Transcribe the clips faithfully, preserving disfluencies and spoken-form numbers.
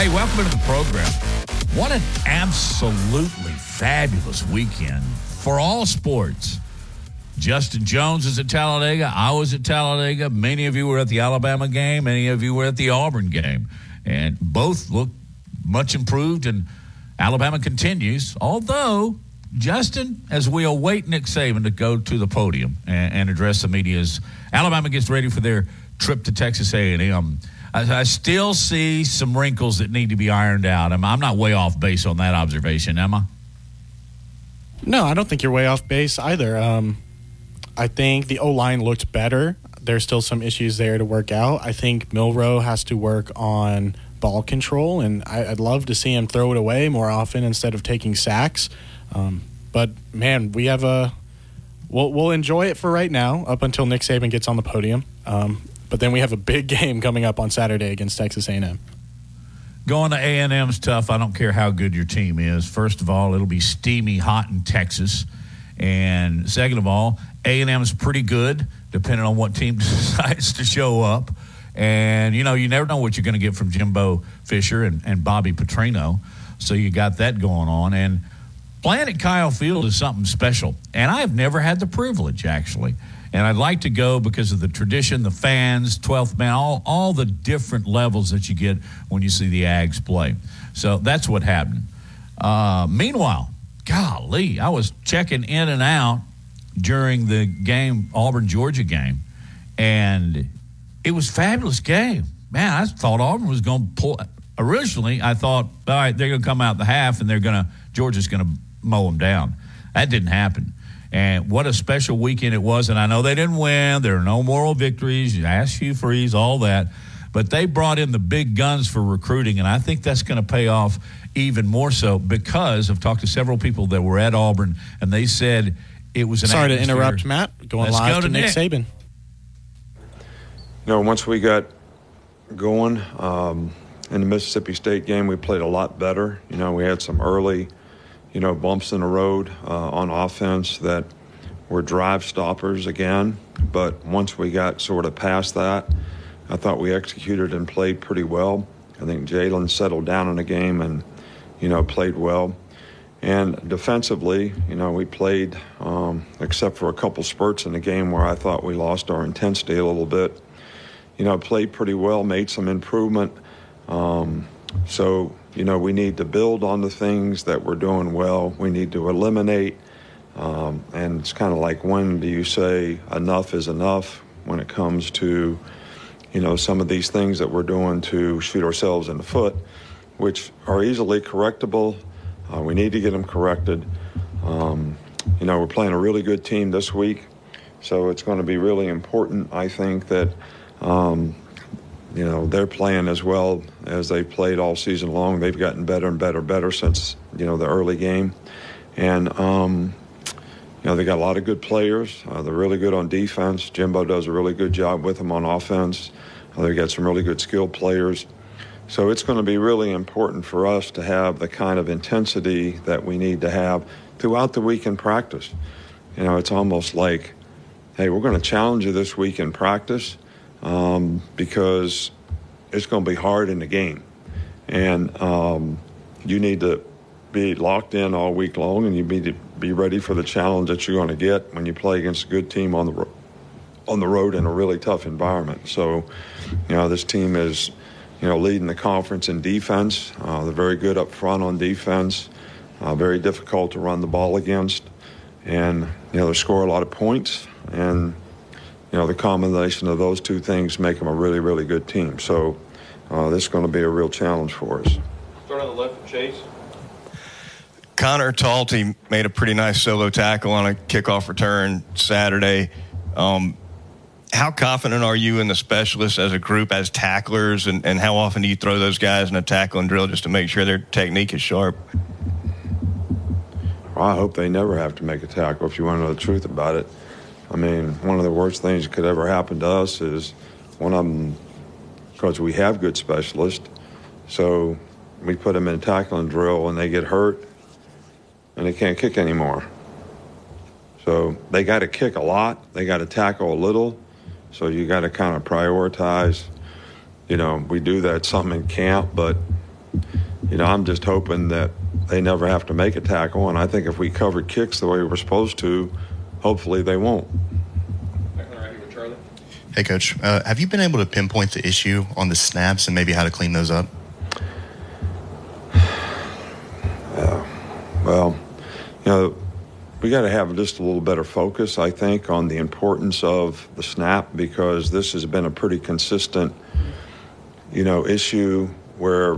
Hey, welcome to the program. What an absolutely fabulous weekend for all sports. Justin Jones is at Talladega. I was at Talladega. Many of you were at the Alabama game. Many of you were at the Auburn game. And both look much improved, and Alabama continues. Although, Justin, as we await Nick Saban to go to the podium and, and address the media as Alabama gets ready for their trip to Texas A and M, I, I still see some wrinkles that need to be ironed out. I'm, I'm not way off base on that observation, am I? No, I don't think you're way off base either. Um, I think the O-line looked better. There's still some issues there to work out. I think Milroe has to work on ball control, and I, I'd love to see him throw it away more often instead of taking sacks. Um, but, man, we have a we'll, – we'll enjoy it for right now up until Nick Saban gets on the podium. Um, but then we have a big game coming up on Saturday against Texas A and M. Going to A and M's tough. I don't care how good your team is. First of all, it'll be steamy hot in Texas. And second of all, A and M's pretty good, depending on what team decides to show up. And, you know, you never know what you're going to get from Jimbo Fisher and, and Bobby Petrino. So you got that going on. And playing at Kyle Field is something special. And I have never had the privilege, actually. And I'd like to go because of the tradition, the fans, twelfth man, all, all the different levels that you get when you see the Ags play. So that's what happened. Uh, meanwhile, golly, I was checking in and out during the game, Auburn-Georgia game, and it was a fabulous game. Man, I thought Auburn was going to pull – originally, I thought, all right, they're going to come out the half and they're going to – Georgia's going to mow them down. That didn't happen. And what a special weekend it was. And I know they didn't win. There are no moral victories. You ask Hugh Freeze, all that. But they brought in the big guns for recruiting, and I think that's going to pay off even more so because I've talked to several people that were at Auburn, and they said it was an Sorry atmosphere. to interrupt, Matt. Going Let's live go to, to Nick Nick. Saban. You know, once we got going um, in the Mississippi State game, we played a lot better. You know, we had some early – you know, bumps in the road uh, on offense that were drive stoppers again. But once we got sort of past that, I thought we executed and played pretty well. I think Jalen settled down in the game and, you know, played well. And defensively, you know, we played, um, except for a couple spurts in the game where I thought we lost our intensity a little bit, you know, played pretty well, made some improvement. Um, so, you know, we need to build on the things that we're doing well. We need to eliminate. Um, and it's kind of like, when do you say enough is enough when it comes to, you know, some of these things that we're doing to shoot ourselves in the foot, which are easily correctable. Uh, we need to get them corrected. Um, you know, we're playing a really good team this week, so it's going to be really important, I think, that, um, you know, they're playing as well as they played all season long. They've gotten better and better and better since, you know, the early game. And, um, you know, they got a lot of good players. Uh, they're really good on defense. Jimbo does a really good job with them on offense. Uh, they've got some really good skilled players. So it's going to be really important for us to have the kind of intensity that we need to have throughout the week in practice. You know, it's almost like, hey, we're going to challenge you this week in practice um, because it's going to be hard in the game. And um, you need to be locked in all week long, and you need to be ready for the challenge that you're going to get when you play against a good team on the ro- on the road in a really tough environment. So, you know, this team is, you know, leading the conference in defense. Uh, they're very good up front on defense, uh, very difficult to run the ball against. And, you know, they score a lot of points. And, you know, the combination of those two things make them a really, really good team. So uh, this is going to be a real challenge for us. Start on the left for Chase. Connor Talty made a pretty nice solo tackle on a kickoff return Saturday. Um, how confident are you in the specialists as a group, as tacklers, and, and how often do you throw those guys in a tackling drill just to make sure their technique is sharp? Well, I hope they never have to make a tackle, if you want to know the truth about it. I mean, one of the worst things that could ever happen to us is one of them, because we have good specialists, so we put them in a tackling drill and they get hurt and they can't kick anymore. So they got to kick a lot. They got to tackle a little. So you got to kind of prioritize. You know, we do that some in camp, but, you know, I'm just hoping that they never have to make a tackle. And I think if we covered kicks the way we're supposed to, hopefully they won't. Hey, Coach, uh, have you been able to pinpoint the issue on the snaps and maybe how to clean those up? Yeah. Well, you know, we got to have just a little better focus, I think, on the importance of the snap, because this has been a pretty consistent, you know, issue where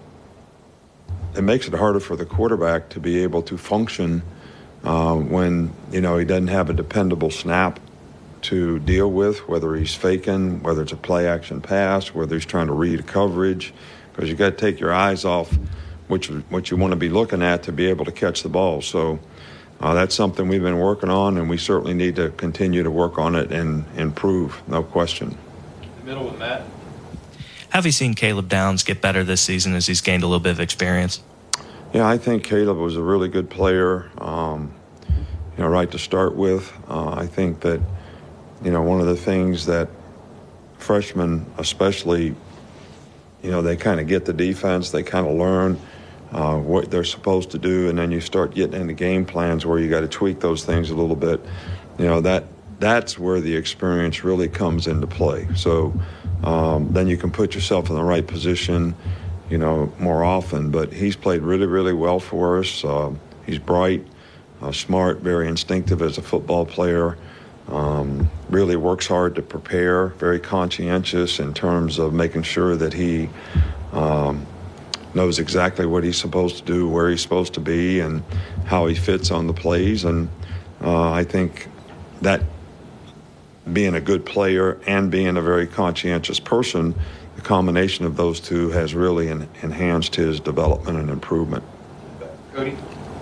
it makes it harder for the quarterback to be able to function uh, when, you know, he doesn't have a dependable snap to deal with, whether he's faking, whether it's a play action pass, whether he's trying to read coverage, because you got to take your eyes off what you, what you want to be looking at to be able to catch the ball. So uh, that's something we've been working on, and we certainly need to continue to work on it and improve, no question. The middle with Matt. Have you seen Caleb Downs get better this season as he's gained a little bit of experience? Yeah, I think Caleb was a really good player, um, you know, right to start with. Uh, I think that, you know, one of the things that freshmen especially, you know, they kind of get the defense, they kind of learn uh, what they're supposed to do, and then you start getting into game plans where you got to tweak those things a little bit. You know, that that's where the experience really comes into play. So um, then you can put yourself in the right position, you know, more often. But he's played really, really well for us. Uh, he's bright, uh, smart, very instinctive as a football player. Um, really works hard to prepare, very conscientious in terms of making sure that he um, knows exactly what he's supposed to do, where he's supposed to be, and how he fits on the plays. And uh, I think that being a good player and being a very conscientious person, the combination of those two has really en- enhanced his development and improvement. Cody?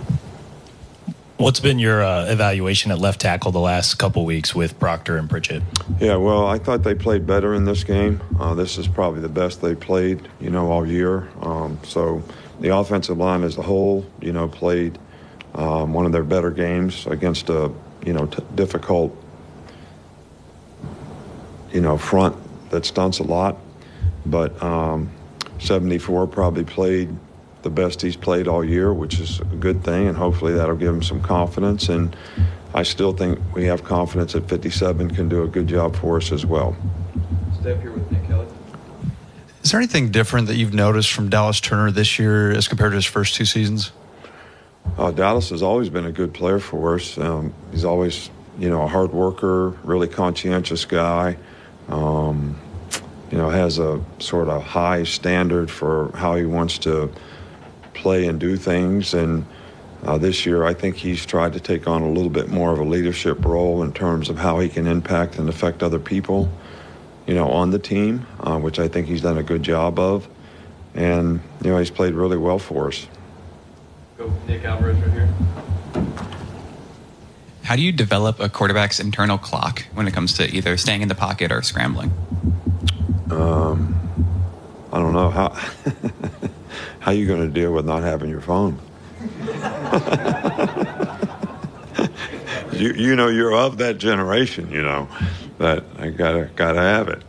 What's been your uh, evaluation at left tackle the last couple weeks with Proctor and Pritchett? Yeah, well, I thought they played better in this game. Uh, this is probably the best they played, you know, all year. Um, so the offensive line as a whole, you know, played um, one of their better games against a, you know, t- difficult, you know, front that stunts a lot. But um, seventy-four probably played the best he's played all year, which is a good thing, and hopefully that'll give him some confidence. And I still think we have confidence that fifty-seven can do a good job for us as well. Stay up here with Nick Kelly. Is there anything different that you've noticed from Dallas Turner this year as compared to his first two seasons? Uh, Dallas has always been a good player for us. Um, he's always, you know, a hard worker, really conscientious guy. Um, you know, has a sort of high standard for how he wants to play and do things. And uh, this year, I think he's tried to take on a little bit more of a leadership role in terms of how he can impact and affect other people, you know, on the team, uh, which I think he's done a good job of. And, you know, he's played really well for us. Go Nick Alvarez right here. How do you develop a quarterback's internal clock when it comes to either staying in the pocket or scrambling? Um, I don't know. How how are you going to deal with not having your phone? you you know, you're of that generation, you know, that I gotta gotta have it.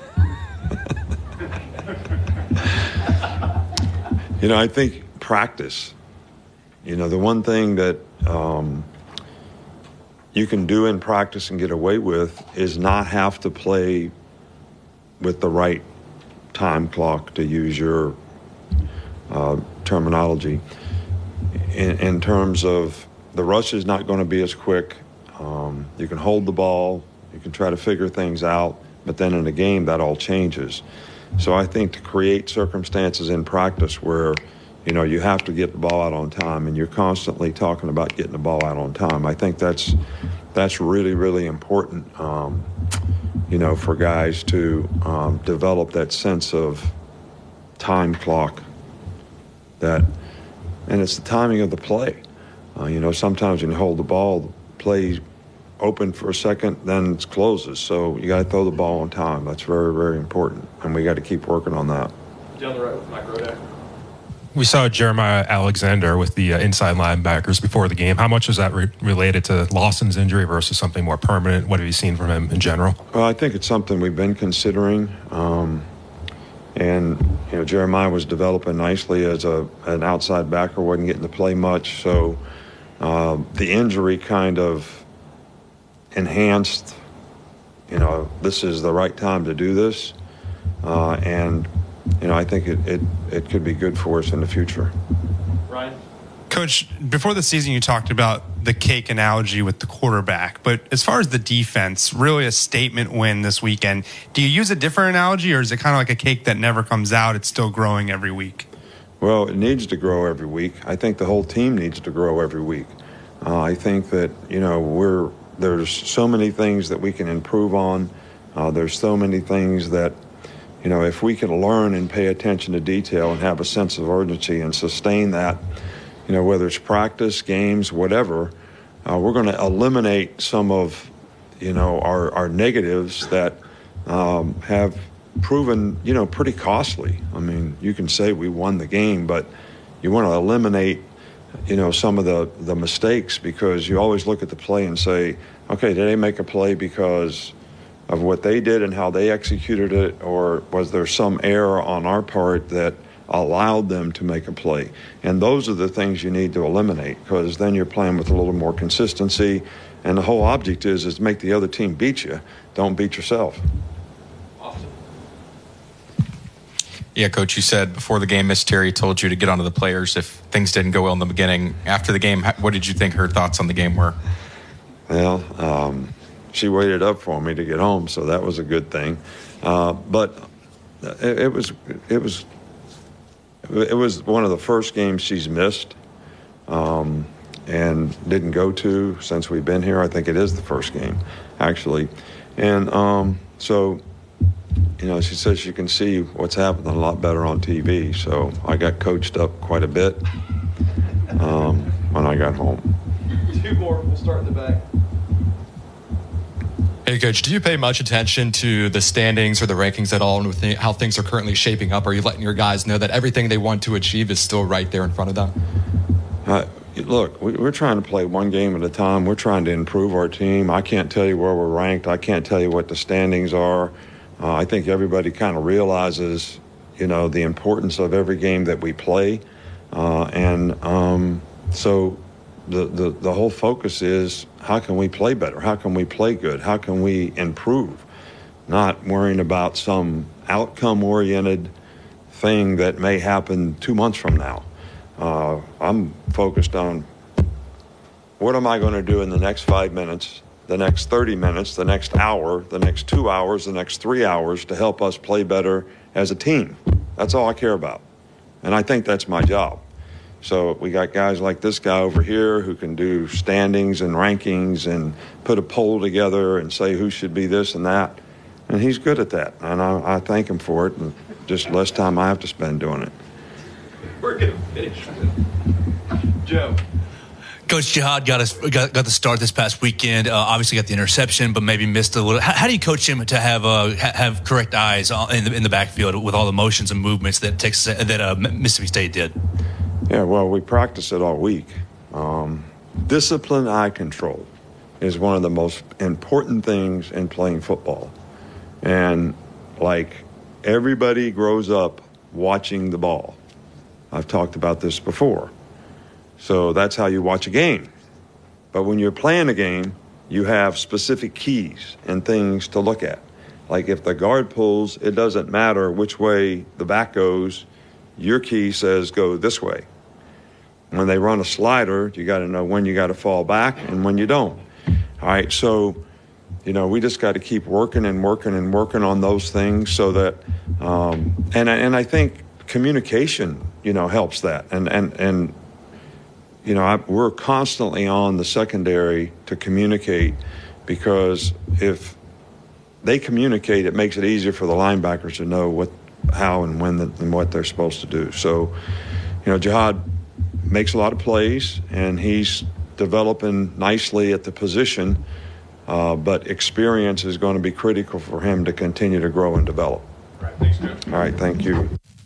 You know, I think practice. You know, the one thing that um, you can do in practice and get away with is not have to play with the right time clock, to use your uh, terminology, in, in terms of the rush is not going to be as quick. Um, you can hold the ball, you can try to figure things out, but then in a game that all changes. So I think to create circumstances in practice where, you know, you have to get the ball out on time and you're constantly talking about getting the ball out on time, I think that's that's really, really important, um, you know, for guys to um, develop that sense of time clock. That, and it's the timing of the play. Uh, you know, sometimes when you hold the ball, the play open for a second, then it closes. So you got to throw the ball on time. That's very, very important, and we got to keep working on that. Down the right with Mike Rodak. We saw Jeremiah Alexander with the uh, inside linebackers before the game. How much is that re- related to Lawson's injury versus something more permanent? What have you seen from him in general? Well, I think it's something we've been considering. Um, And, you know, Jeremiah was developing nicely as a an outside backer, wasn't getting to play much. So um, the injury kind of enhanced, you know, this is the right time to do this. Uh, and, you know, I think it, it, it could be good for us in the future. Ryan? Coach, before the season, you talked about the cake analogy with the quarterback. But as far as the defense, really a statement win this weekend. Do you use a different analogy, or is it kind of like a cake that never comes out? It's still growing every week. Well, it needs to grow every week. I think the whole team needs to grow every week. Uh, I think that, you know, we're there's so many things that we can improve on. Uh, there's so many things that, you know, if we can learn and pay attention to detail and have a sense of urgency and sustain that, you know, whether it's practice, games, whatever, uh, we're going to eliminate some of, you know, our, our negatives that um, have proven, you know, pretty costly. I mean, you can say we won the game, but you want to eliminate, you know, some of the, the mistakes, because you always look at the play and say, okay, did they make a play because of what they did and how they executed it, or was there some error on our part that allowed them to make a play? And those are the things you need to eliminate, because then you're playing with a little more consistency, and the whole object is is to make the other team beat you. Don't beat yourself. Yeah, Coach, you said before the game, Miss Terry told you to get onto the players if things didn't go well in the beginning. After the game, what did you think her thoughts on the game were? Well, um, she waited up for me to get home, so that was a good thing. Uh, but it, it was it was it was one of the first games she's missed um, and didn't go to since we've been here. I think it is the first game, actually, and um, so. You know, she says she can see what's happening a lot better on T V. So I got coached up quite a bit um, when I got home. Two more. We'll start in the back. Hey, Coach, do you pay much attention to the standings or the rankings at all, and with the, how things are currently shaping up? Are you letting your guys know that everything they want to achieve is still right there in front of them? Uh, look, we, we're trying to play one game at a time. We're trying to improve our team. I can't tell you where we're ranked. I can't tell you what the standings are. Uh, I think everybody kind of realizes, you know, the importance of every game that we play. Uh, and um, so the, the, the whole focus is, how can we play better? How can we play good? How can we improve? Not worrying about some outcome-oriented thing that may happen two months from now. Uh, I'm focused on what am I going to do in the next five minutes, the next thirty minutes, the next hour, the next two hours, the next three hours to help us play better as a team. That's all I care about. And I think that's my job. So we got guys like this guy over here who can do standings and rankings and put a poll together and say who should be this and that. And he's good at that. And I, I thank him for it. And just less time I have to spend doing it. We're going to finish with Joe. Coach Jihad got us got, got the start this past weekend. Uh, obviously, got the interception, but maybe missed a little. How, how do you coach him to have uh, ha- have correct eyes in the in the backfield with all the motions and movements that Texas that uh, Mississippi State did? Yeah, well, we practice it all week. Um, discipline, eye control is one of the most important things in playing football, and like everybody grows up watching the ball. I've talked about this before. So that's how you watch a game. But when you're playing a game, you have specific keys and things to look at. Like if the guard pulls, it doesn't matter which way the back goes. Your key says go this way. When they run a slider, you got to know when you got to fall back and when you don't. All right, so, you know, we just got to keep working and working and working on those things so that, um, and, and I think communication, you know, helps that. And, and, and, You know, I, we're constantly on the secondary to communicate, because if they communicate, it makes it easier for the linebackers to know what, how and when the, and what they're supposed to do. So, you know, Jihad makes a lot of plays, and he's developing nicely at the position, uh, but experience is going to be critical for him to continue to grow and develop. All right, thanks, Joe. All right, thank you.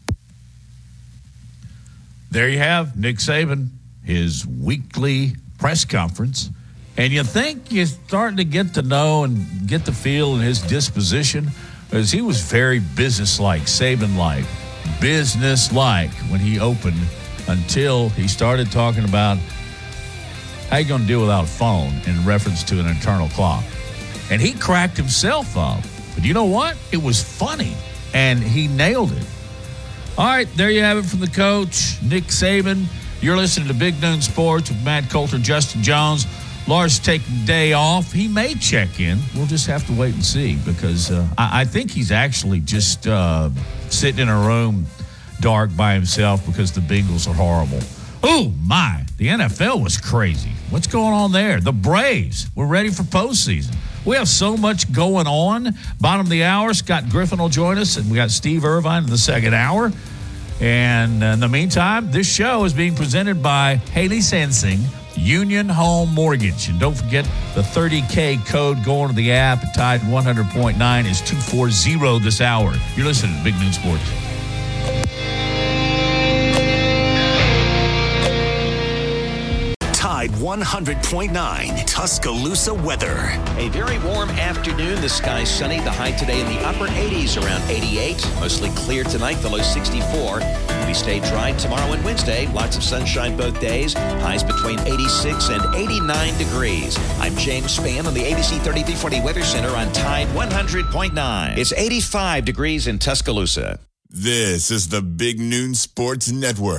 There you have Nick Saban, his weekly press conference, and you think you're starting to get to know and get the feel and his disposition Because he was very business-like, Saban-like, business-like when he opened until he started talking about how you going to deal without a phone in reference to an internal clock. And he cracked himself up. But you know what? It was funny, and he nailed it. All right, there you have it from the coach, Nick Saban. You're listening to Big Noon Sports with Matt Coulter, Justin Jones. Lars taking the day off. He may check in. We'll just have to wait and see because uh, I, I think he's actually just uh, sitting in a room dark by himself because the Bengals are horrible. Oh, my. The N F L was crazy. What's going on there? The Braves. We're ready for postseason. We have so much going on. Bottom of the hour, Scott Griffin will join us, and we got Steve Irvine in the second hour. And in the meantime, this show is being presented by Haley Sansing, Union Home Mortgage. And don't forget the thirty K code going to the app at Tide one hundred point nine is two forty this hour. You're listening to Big Noon Sports. Tide one hundred point nine Tuscaloosa weather. A very warm afternoon. The sky's sunny. The high today in the upper eighties, around eighty-eight. Mostly clear tonight. The low sixty-four. We stay dry tomorrow and Wednesday. Lots of sunshine both days. Highs between eighty-six and eighty-nine degrees. I'm James Spann on the A B C thirty-three forty Weather Center on Tide one hundred point nine. It's eighty-five degrees in Tuscaloosa. This is the Big Noon Sports Network.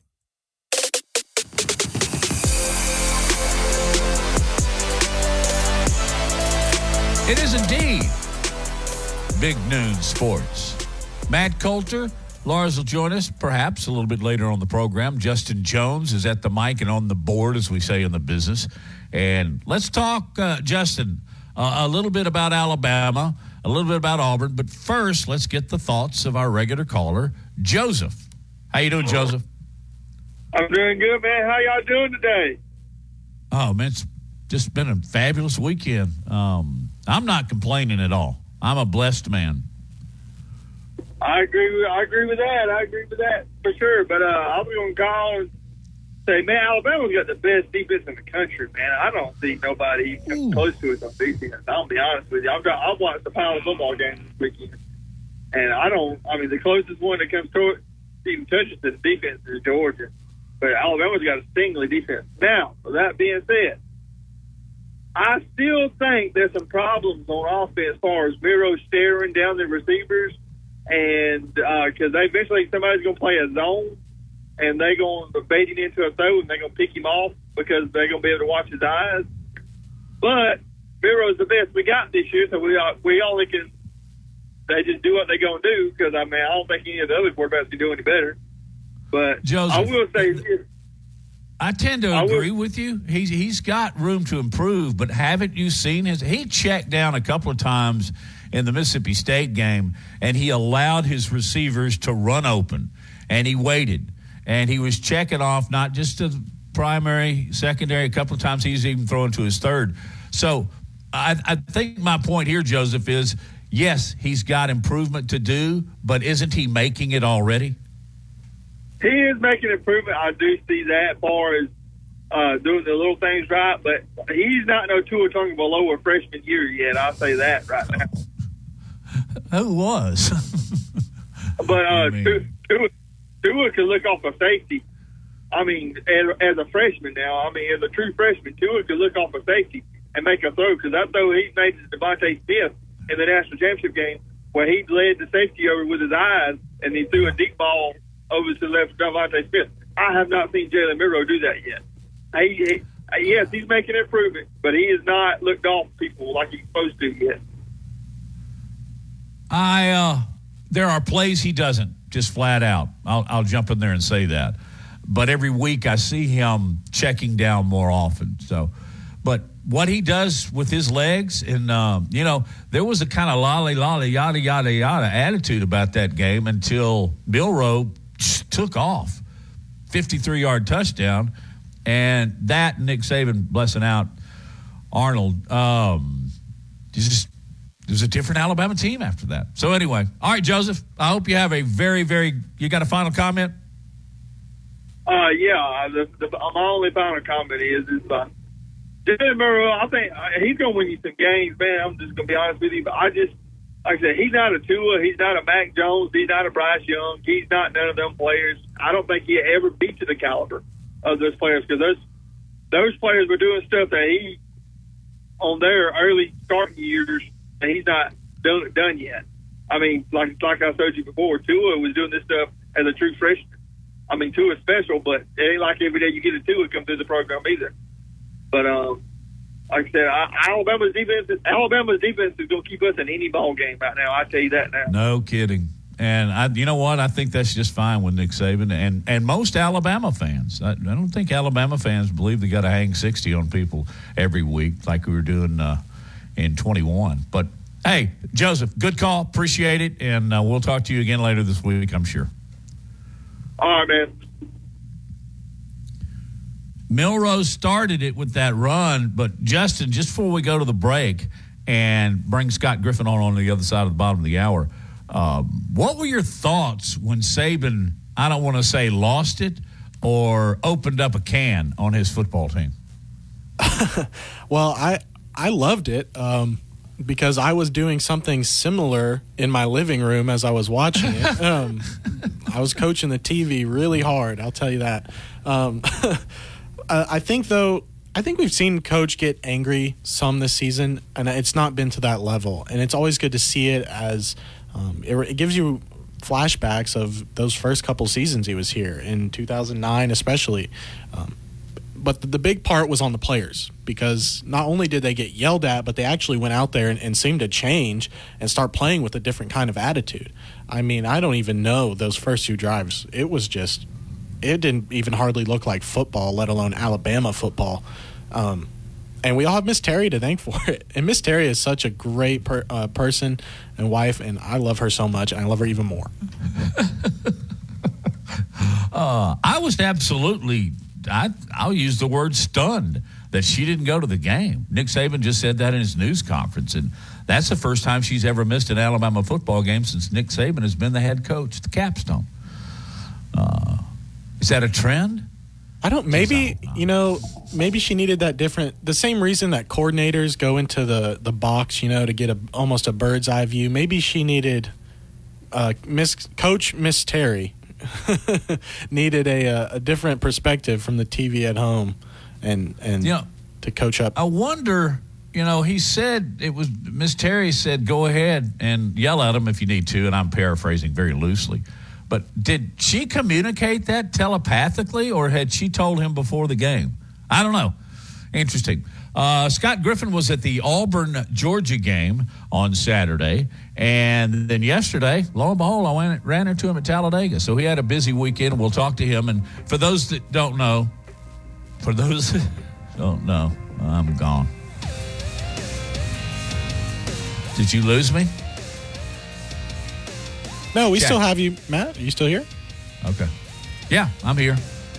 It is indeed Big Noon Sports. Matt Coulter, Lars will join us perhaps a little bit later on the program. Justin Jones is at the mic and on the board, as we say in the business. And let's talk, uh, Justin, uh, a little bit about Alabama, a little bit about Auburn. But first, let's get the thoughts of our regular caller, Joseph. How you doing, Joseph? I'm doing good, man. How y'all doing today? Oh, man, it's just been a fabulous weekend. Um, I'm not complaining at all. I'm a blessed man. I agree with I agree with that. I agree with that for sure. But uh, I was going to call and say, man, Alabama's got the best defense in the country, man. I don't see nobody even close to us on defense. I'll be honest with you. I've got I've watched the Powell football game this weekend, and I don't. I mean, the closest one that comes to it, even touches the defense is Georgia, but Alabama's got a stingly defense. Now, with that being said, I still think there's some problems on offense as far as Miro staring down the receivers, and because uh, eventually somebody's going to play a zone, and they're going to bait him into a throw, and they're going to pick him off because they're going to be able to watch his eyes. But Miro's the best we got this year, so we uh, we only can they just do what they're going to do because, I mean, I don't think any of the other quarterbacks can do any better. But Joseph, I will say this. I tend to agree with you. He's he's got room to improve, but haven't you seen his? He checked down a couple of times in the Mississippi State game, and he allowed his receivers to run open, and he waited, and he was checking off not just to primary, secondary. A couple of times he's even throwing to his third. So I, I think my point here, Joseph, is yes, he's got improvement to do, but isn't he making it already? He is making improvement. I do see that as far as uh, doing the little things right, but he's not no Tua Tagovailoa a freshman year yet. I'll say that right now. Who was? but uh, Tua, Tua, Tua could look off a safety. I mean, as, as a freshman now, I mean, as a true freshman, Tua could look off a safety and make a throw because that throw he made to Devontae Smith in the national championship game where he led the safety over with his eyes and he threw a deep ball over to the left of Devontae Smith. I have not seen Jalen Miro do that yet. He, he, yes, he's making an improvement, but he has not looked off people like he's supposed to yet. I uh, there are plays he doesn't, just flat out. I'll, I'll jump in there and say that. But every week I see him checking down more often. So, but what he does with his legs, and um, you know, there was a kind of lolly lolly yada yada yada attitude about that game until Milroe took off, fifty-three yard touchdown, and that Nick Saban blessing out Arnold. Um, just there's a different Alabama team after that. So anyway, all right, Joseph. I hope you have a very very. You got a final comment? Uh, yeah. The, the, my only final comment is is uh, Jalen Murrow. I think uh, he's gonna win you some games, man. I'm just gonna be honest with you, but I just like I said, he's not a Tua. He's not a Mac Jones. He's not a Bryce Young. He's not none of them players. I don't think he ever beat to the caliber of those players because those those players were doing stuff that he on their early starting years and he's not done done yet. I mean, like like I told you before, Tua was doing this stuff as a true freshman. I mean, Tua's special, but it ain't like every day you get a Tua come through the program either. But um, like I said, I, Alabama's defense, Alabama's defense is going to keep us in any ball game right now. I tell you that now. No kidding. And I, you know what? I think that's just fine with Nick Saban and, and most Alabama fans. I, I don't think Alabama fans believe they got to hang sixty on people every week like we were doing uh, in twenty-one. But hey, Joseph, good call. Appreciate it, and uh, we'll talk to you again later this week, I'm sure. All right, man. Milrose started it with that run, but Justin, just before we go to the break and bring Scott Griffin on on the other side of the bottom of the hour, um, what were your thoughts when Saban, I don't want to say lost it, or opened up a can on his football team? Well, I I loved it. Um because I was doing something similar in my living room as I was watching it. Um, I was coaching the T V really hard, I'll tell you that. Um, I think, though, I think we've seen Coach get angry some this season, and it's not been to that level. And it's always good to see it as um, it, it gives you flashbacks of those first couple seasons he was here, in two thousand nine especially. Um, But the, the big part was on the players, because not only did they get yelled at, but they actually went out there and, and seemed to change and start playing with a different kind of attitude. I mean, I don't even know those first two drives. It was just, it didn't even hardly look like football, let alone Alabama football. Um, and we all have Miss Terry to thank for it. And Miss Terry is such a great per, uh, person and wife, and I love her so much, and I love her even more. uh, I was absolutely... I, I'll use the word stunned that she didn't go to the game. Nick Saban just said that in his news conference, and that's the first time she's ever missed an Alabama football game since Nick Saban has been the head coach at the Capstone. Uh, is that a trend? I don't, maybe, you know, maybe she needed that different, the same reason that coordinators go into the, the box, you know, to get a almost a bird's eye view. Maybe she needed uh, Miss Coach Miss Terry. needed a, a different perspective from the T V at home and and you know, to coach up. I wonder, you know, he said it was Miss Terry said go ahead and yell at him if you need to, and I'm paraphrasing very loosely. But did she communicate that telepathically, or had she told him before the game? I don't know. Interesting. Uh, Scott Griffin was at the Auburn-Georgia game on Saturday, and then yesterday, lo and behold, I went, ran into him at Talladega. So he had a busy weekend, and we'll talk to him. And for those that don't know, for those that don't know, I'm gone. Did you lose me? No, we Jack. still have you, Matt. Are you still here? Okay. Yeah, I'm here.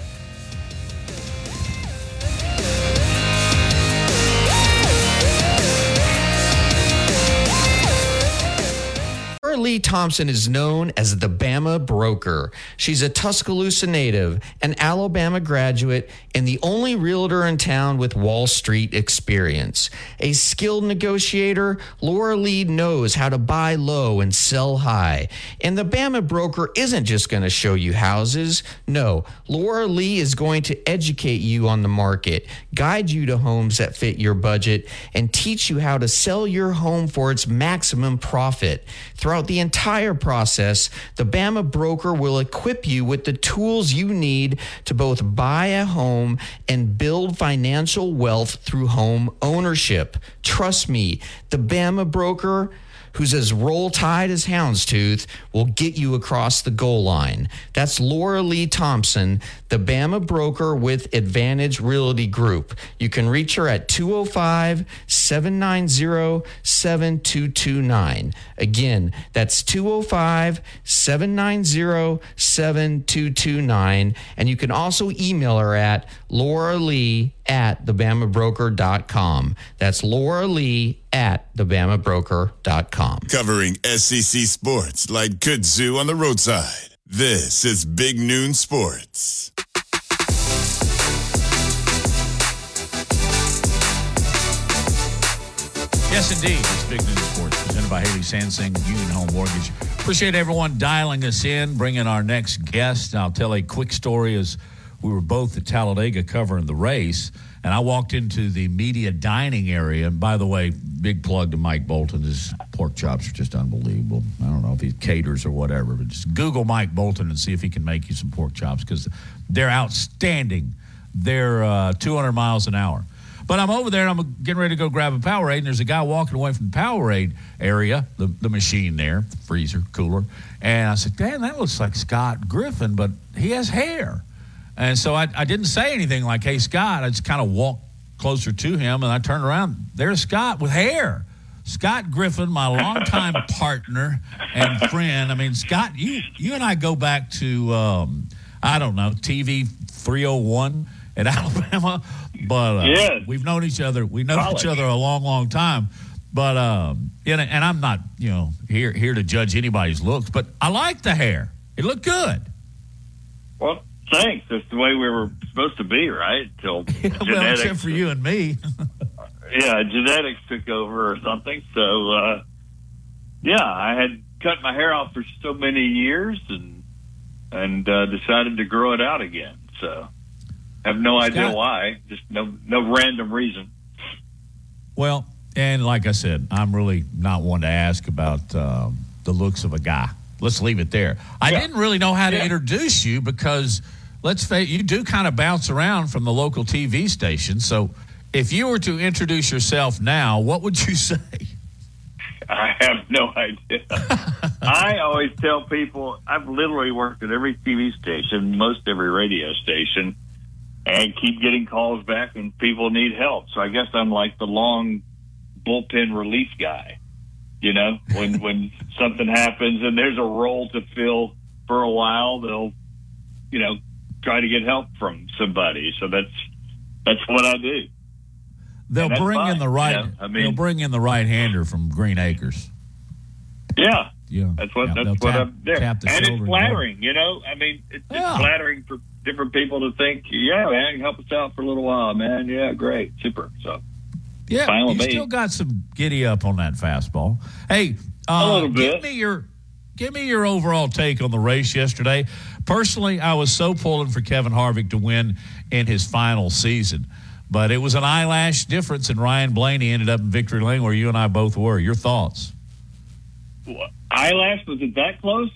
Laura Lee Thompson is known as the Bama Broker. She's a Tuscaloosa native, an Alabama graduate, and the only realtor in town with Wall Street experience. A skilled negotiator, Laura Lee knows how to buy low and sell high. And the Bama Broker isn't just going to show you houses. No, Laura Lee is going to educate you on the market, guide you to homes that fit your budget, and teach you how to sell your home for its maximum profit. Throughout the entire process, the Bama Broker will equip you with the tools you need to both buy a home and build financial wealth through home ownership. Trust me, the Bama Broker, who's as roll-tide as houndstooth, will get you across the goal line. That's Laura Lee Thompson, the Bama Broker with Advantage Realty Group. You can reach her at two oh five, seven nine zero, seven two two nine. Again, that's two oh five, seven nine zero, seven two two nine. And you can also email her at Laura Lee at the bama broker dot com. That's Laura Lee at the bama broker dot com. Covering S E C sports like kudzu on the roadside. This is Big Noon Sports. Yes, indeed. It's Big Noon Sports presented by Haley Sansing, Union Home Mortgage. Appreciate everyone dialing us in, bringing our next guest. I'll tell a quick story as we were both at Talladega covering the race, and I walked into the media dining area. And by the way, big plug to Mike Bolton. His pork chops are just unbelievable. I don't know if he caters or whatever, but just Google Mike Bolton and see if he can make you some pork chops because they're outstanding. They're uh, two hundred miles an hour. But I'm over there, and I'm getting ready to go grab a Powerade, and there's a guy walking away from the Powerade area, the, the machine there, the freezer, cooler. And I said, damn, that looks like Scott Griffin, but he has hair. And so I, I didn't say anything like, hey, Scott. I just kind of walked closer to him, and I turned around. There's Scott with hair. Scott Griffin, my longtime partner and friend. I mean, Scott, you you and I go back to, um, I don't know, T V three oh one at Alabama. But uh, yes. we've known each other. We know College. each other a long, long time. But um, and, and I'm not, you know, here here to judge anybody's looks. But I like the hair. It looked good. Well, thanks. That's the way we were supposed to be, right? Till genetics, well, except for you and me. yeah, genetics took over or something. So, uh, yeah, I had cut my hair off for so many years and and uh, decided to grow it out again. So. I have no idea Scott, why. Just no no random reason. Well, and like I said, I'm really not one to ask about um, the looks of a guy. Let's leave it there. I Yeah. didn't really know how to Yeah. introduce you because, let's face, you do kind of bounce around from the local T V station. So if you were to introduce yourself now, what would you say? I have no idea. I always tell people I've literally worked at every T V station, most every radio station, and keep getting calls back and people need help. So I guess I'm like the long bullpen relief guy. You know, when when something happens and there's a role to fill for a while, they'll, you know, try to get help from somebody. So that's that's what I do. They'll And that's bring fine, in the right. you know? I mean- they'll bring in the right hander from Green Acres. Yeah. Yeah, That's what yeah, that's they'll what tap- I'm there. tap the And shoulder it's and flattering, you know. I mean, it's, Yeah. it's flattering for different people to think, yeah, man, help us out for a little while, man. Yeah, great, super. So, Yeah, fine with you me. still got some giddy up on that fastball. Hey, uh, A little bit. give me your give me your overall take on the race yesterday. Personally, I was so pulling for Kevin Harvick to win in his final season, but it was an eyelash difference, and Ryan Blaney ended up in victory lane where you and I both were. Your thoughts? Eyelash, was it that close?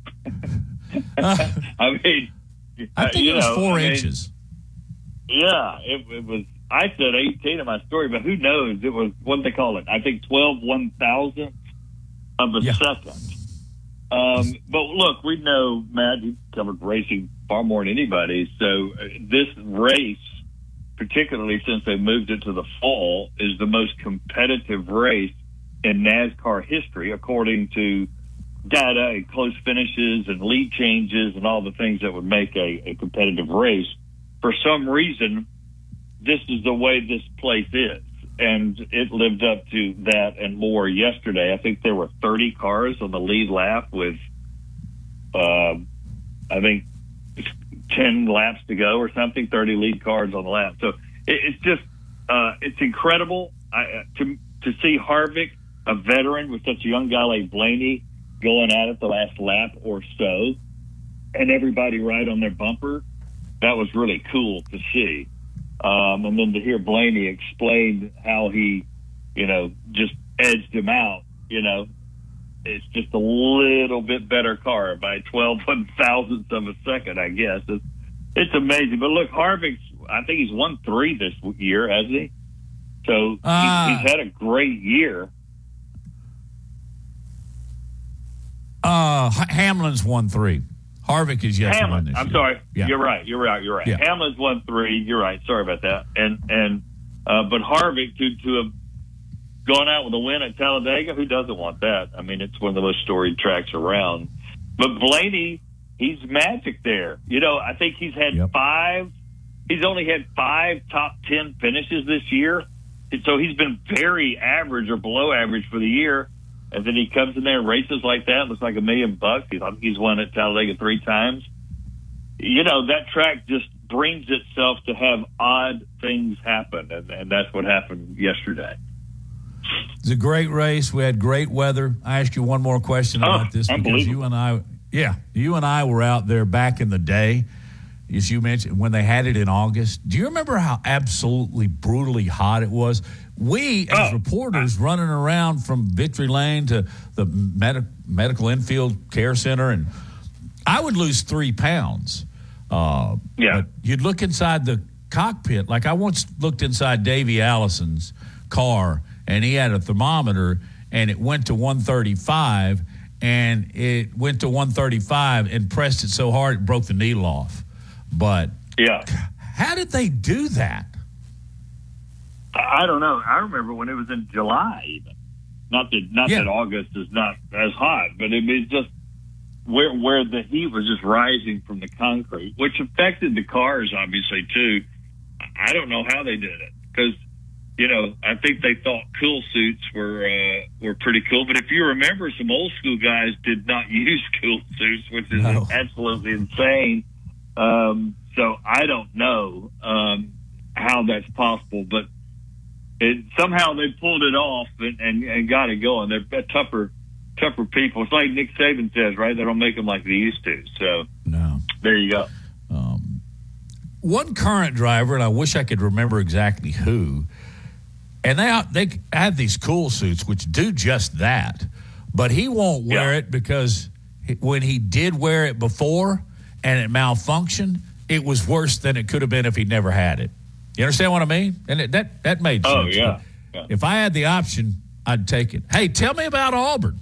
I mean, I think you it was know, four I mean, inches. Yeah, it, it was. I said eighteen in my story, but who knows? It was what they call it. I think twelve one thousandths of a Yeah. second. Um, but look, we know, Matt, you've covered racing far more than anybody. So uh, this race, particularly since they moved it to the fall, is the most competitive race in NASCAR history, according to data and close finishes and lead changes and all the things that would make a, a competitive race. For some reason, this is the way this place is. And it lived up to that and more yesterday. I think there were thirty cars on the lead lap with, uh, I think, ten laps to go or something, thirty lead cars on the lap. So it, it's just, uh, it's incredible I, to, to see Harvick, a veteran with such a young guy like Blaney, going at it the last lap or so, and everybody right on their bumper. That was really cool to see. Um, and then to hear Blaney explain how he, you know, just edged him out, you know, it's just a little bit better car by twelve one thousandths of a second, I guess. It's, it's amazing. But look, Harvick's, I think he's won three this year, hasn't he? So Uh, he's, he's had a great year. Uh, H- Hamlin's won three. Harvick is yet to win Hamlin, this I'm year. sorry. Yeah. You're right. You're right. You're right. Yeah. Hamlin's won three. You're right. Sorry about that. And and uh, but Harvick to to have gone out with a win at Talladega, who doesn't want that? I mean, it's one of the most storied tracks around. But Blaney, he's magic there. You know, I think he's had Yep. five. He's only had five top ten finishes this year, and so he's been very average or below average for the year. And then he comes in there and races like that. Looks like a million bucks. He's, he's won at Talladega three times. You know, that track just brings itself to have odd things happen. And, and that's what happened yesterday. It's a great race. We had great weather. I asked you one more question Oh, about this because you and I, yeah, you and I were out there back in the day, as you mentioned, when they had it in August. Do you remember how absolutely brutally hot it was? We, as Oh. reporters, running around from Victory Lane to the med- Medical Infield Care Center, and I would lose three pounds. Uh, yeah. But you'd look inside the cockpit. Like I once looked inside Davey Allison's car, and he had a thermometer, and it went to one thirty-five, and it went to one thirty-five and pressed it so hard it broke the needle off. But yeah, how did they do that? I don't know. I remember when it was in July, even. Not that not Yeah. that August is not as hot, but it was just where where the heat was just rising from the concrete, which affected the cars obviously too. I don't know how they did it because, you know, I think they thought cool suits were uh, were pretty cool. But if you remember, some old school guys did not use cool suits, which is No. absolutely insane. Um, so I don't know um, how that's possible, but it, somehow they pulled it off and, and, and got it going. They're tougher, tougher people. It's like Nick Saban says, right? They don't make them like they used to. So no, there you go. One current driver, and I wish I could remember exactly who, and they they have these cool suits which do just that, but he won't wear it because he- when he did wear it before and it malfunctioned, it was worse than it could have been if he never had it. You understand what I mean? And it, that that made sense. Oh, yeah. But Yeah. If I had the option, I'd take it. Hey, tell me about Auburn.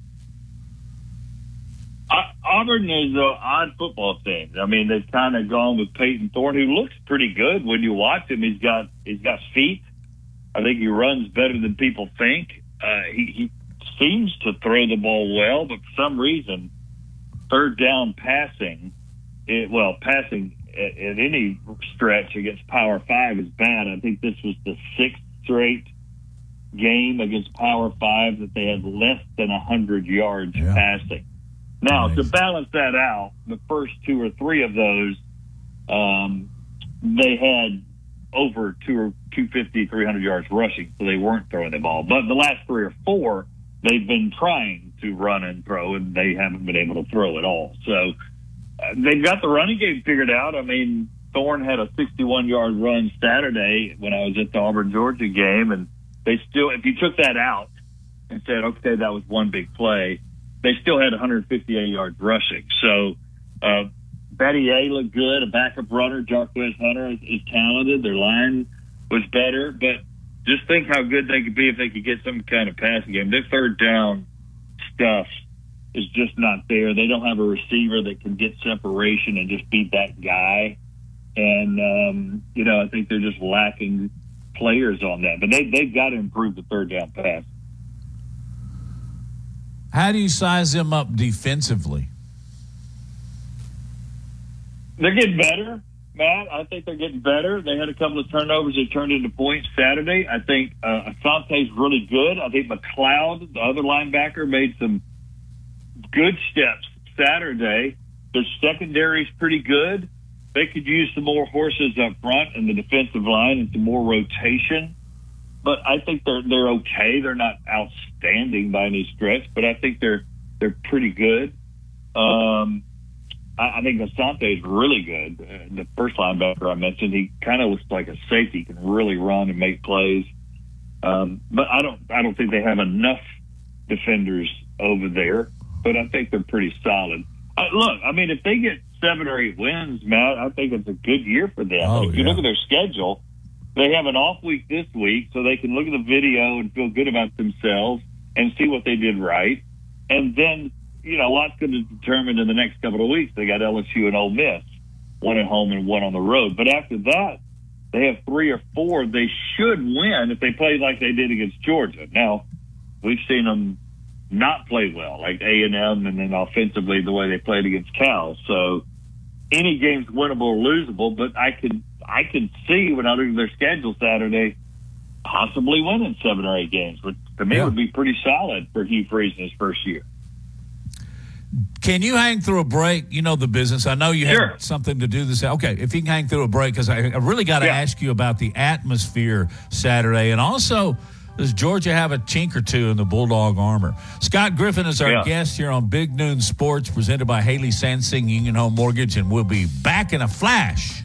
Uh, Auburn is an odd football team. I mean, they've kind of gone with Peyton Thorne, who looks pretty good when you watch him. He's got he's got feet. I think he runs better than people think. Uh, he, he seems to throw the ball well, but for some reason, third down passing, it, well, passing at, at any stretch against Power Five is bad. I think this was the sixth straight game against Power Five that they had less than one hundred yards passing. Now, to balance that out, the first two or three of those, um, they had over two or two fifty, three hundred yards rushing, so they weren't throwing the ball. But the last three or four, they've been trying to run and throw, and they haven't been able to throw at all. So uh, they've got the running game figured out. I mean, Thorne had a sixty-one-yard run Saturday when I was at the Auburn-Georgia game, and they still, if you took that out and said, okay, that was one big play, they still had one hundred fifty-eight yards rushing. So, uh, Battier looked good. A backup runner, Jarquez Hunter, is, is talented. Their line was better. But just think how good they could be if they could get some kind of passing game. Their third down stuff is just not there. They don't have a receiver that can get separation and just beat that guy. And, um, you know, I think they're just lacking players on that. But they, they've got to improve the third down pass. How do you size them up defensively? They're getting better, Matt. I think they're getting better. They had a couple of turnovers that turned into points Saturday. I think uh, Asante's really good. I think McLeod, the other linebacker, made some good steps Saturday. Their secondary is pretty good. They could use some more horses up front in the defensive line and some more rotation. But I think they're they're okay. They're not outstanding by any stretch, but I think they're they're pretty good. Um, I, I think Asante is really good. Uh, the first linebacker I mentioned, he kind of looks like a safety, can really run and make plays. Um, but I don't I don't think they have enough defenders over there. But I think they're pretty solid. Uh, look, I mean, if they get seven or eight wins, Matt, I think it's a good year for them. Oh, if you yeah. look at their schedule. They have an off week this week, so they can look at the video and feel good about themselves and see what they did right. And then, you know, a lot's going to determine in the next couple of weeks. They got L S U and Ole Miss, one at home and one on the road. But after that, they have three or four they should win if they play like they did against Georgia. Now, we've seen them not play well, like A and M, and then offensively the way they played against Cal. So any game's winnable or losable, but I could I could see when I look at their schedule Saturday possibly winning seven or eight games, which to me Yeah. would be pretty solid for Hugh Freeze in his first year. Can you hang through a break? You know the business. I know you Sure. had something to do this. Okay, if you can hang through a break, because I, I really got to Yeah. ask you about the atmosphere Saturday, and also Does Georgia have a chink or two in the Bulldog armor? Scott Griffin is our Yeah. guest here on Big Noon Sports, presented by Haley Sansing Union Home Mortgage, and we'll be back in a flash.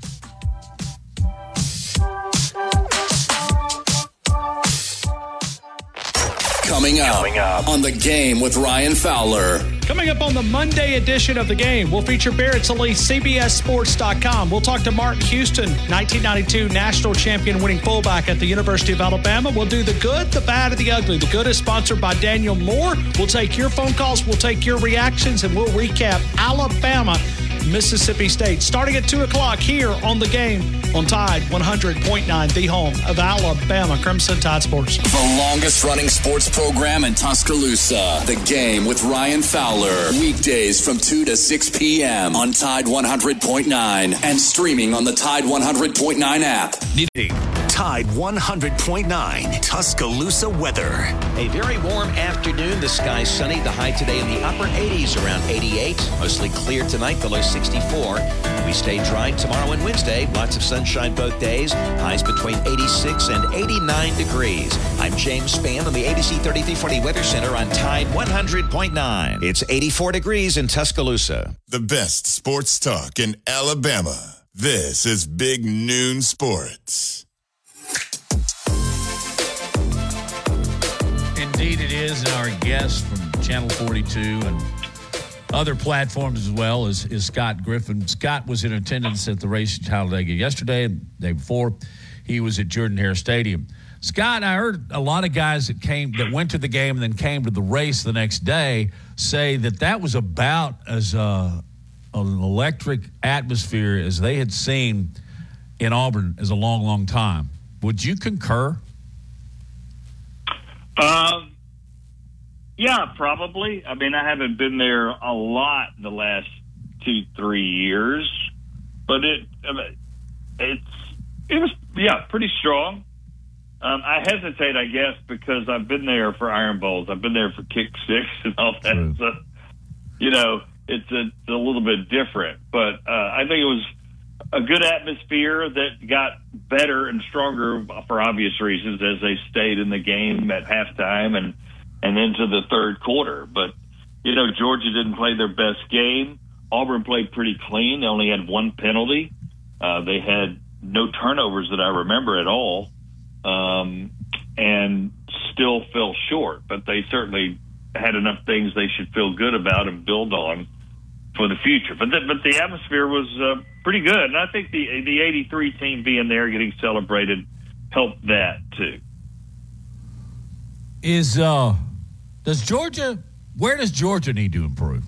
Coming up, Coming up on The Game with Ryan Fowler. Coming up on the Monday edition of The Game, we'll feature Barrett Sallee, C B S Sports dot com. We'll talk to Mark Houston, nineteen ninety-two national champion winning fullback at the University of Alabama. We'll do the good, the bad, and the ugly. The good is sponsored by Daniel Moore. We'll take your phone calls, we'll take your reactions, and we'll recap Alabama, Mississippi State. Starting at two o'clock here on The Game on Tide one hundred point nine, the home of Alabama Crimson Tide Sports. The longest running sports program in Tuscaloosa. The Game with Ryan Fowler. Weekdays from two to six p.m. on Tide one hundred point nine and streaming on the Tide one hundred point nine app. Tide one hundred point nine Tuscaloosa weather. A very warm afternoon. The sky's sunny. The high today in the upper eighties, around eighty-eight. Mostly clear tonight, the low sixty-four. We stay dry tomorrow and Wednesday. Lots of sunshine both days. Highs between eighty-six and eighty-nine degrees. I'm James Spann on the A B C thirty-three forty Weather Center on Tide one hundred point nine. It's eighty-four degrees in Tuscaloosa. The best sports talk in Alabama. This is Big Noon Sports. Indeed it is, and our guest from Channel forty-two and other platforms as well is, is Scott Griffin. Scott was in attendance at the race at Talladega yesterday and the day before. He was at Jordan-Hare Stadium. Scott, I heard a lot of guys that came that went to the game and then came to the race the next day say that that was about as uh, an electric atmosphere as they had seen in Auburn as a long, long time. Would you concur? Um, yeah, probably. I mean, I haven't been there a lot the last two, three years, but it, I mean, it's, it was, yeah, pretty strong. Um, I hesitate, I guess, because I've been there for Iron Bowls. I've been there for Kick Six and all that mm. stuff. You know, it's a, it's a little bit different, but uh, I think it was a good atmosphere that got better and stronger for obvious reasons as they stayed in the game at halftime and, and into the third quarter. But, you know, Georgia didn't play their best game. Auburn played pretty clean. They only had one penalty. Uh, they had no turnovers that I remember at all, um, and still fell short. But they certainly had enough things they should feel good about and build on for the future. But the, but the atmosphere was uh, pretty good. And I think the the eighty-three team being there, getting celebrated, helped that too. Is uh, does Georgia, where does Georgia need to improve?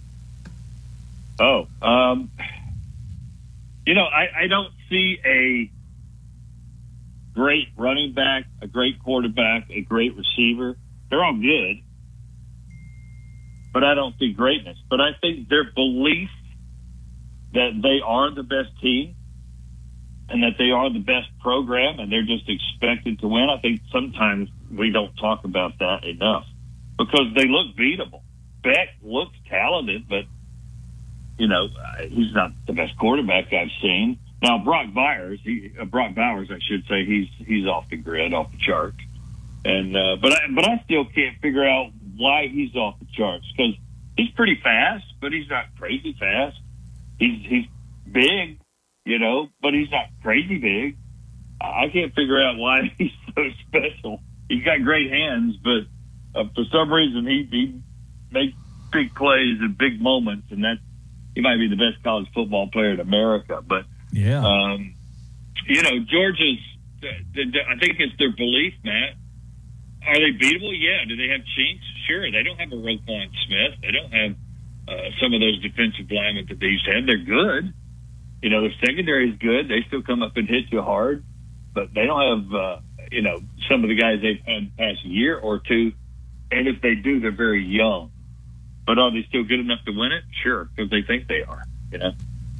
Oh, um, you know, I, I don't see a great running back, a great quarterback, a great receiver. They're all good, but I don't see greatness. But I think their belief that they are the best team and that they are the best program and they're just expected to win, I think sometimes we don't talk about that enough because they look beatable. Beck looks talented, but, you know, he's not the best quarterback I've seen. Now, Brock Bowers, he, uh, Brock Bowers, I should say, he's he's off the grid, off the chart. And uh, but I, but I still can't figure out why he's off the charts because he's pretty fast, but he's not crazy fast. He's he's big, you know, but he's not crazy big. I can't figure out why he's so special. He's got great hands, but uh, for some reason he he makes big plays and big moments, and that he might be the best college football player in America. But yeah, um, you know, Georgia's. I think it's their belief, Matt. Are they beatable? Yeah. Do they have chinks? Sure. They don't have a Roquan Smith. They don't have uh, some of those defensive linemen that they used to have. They're good. You know, their secondary is good. They still come up and hit you hard, but they don't have, uh, you know, some of the guys they've had the past year or two. And if they do, they're very young. But are they still good enough to win it? Sure, because they think they are, you know.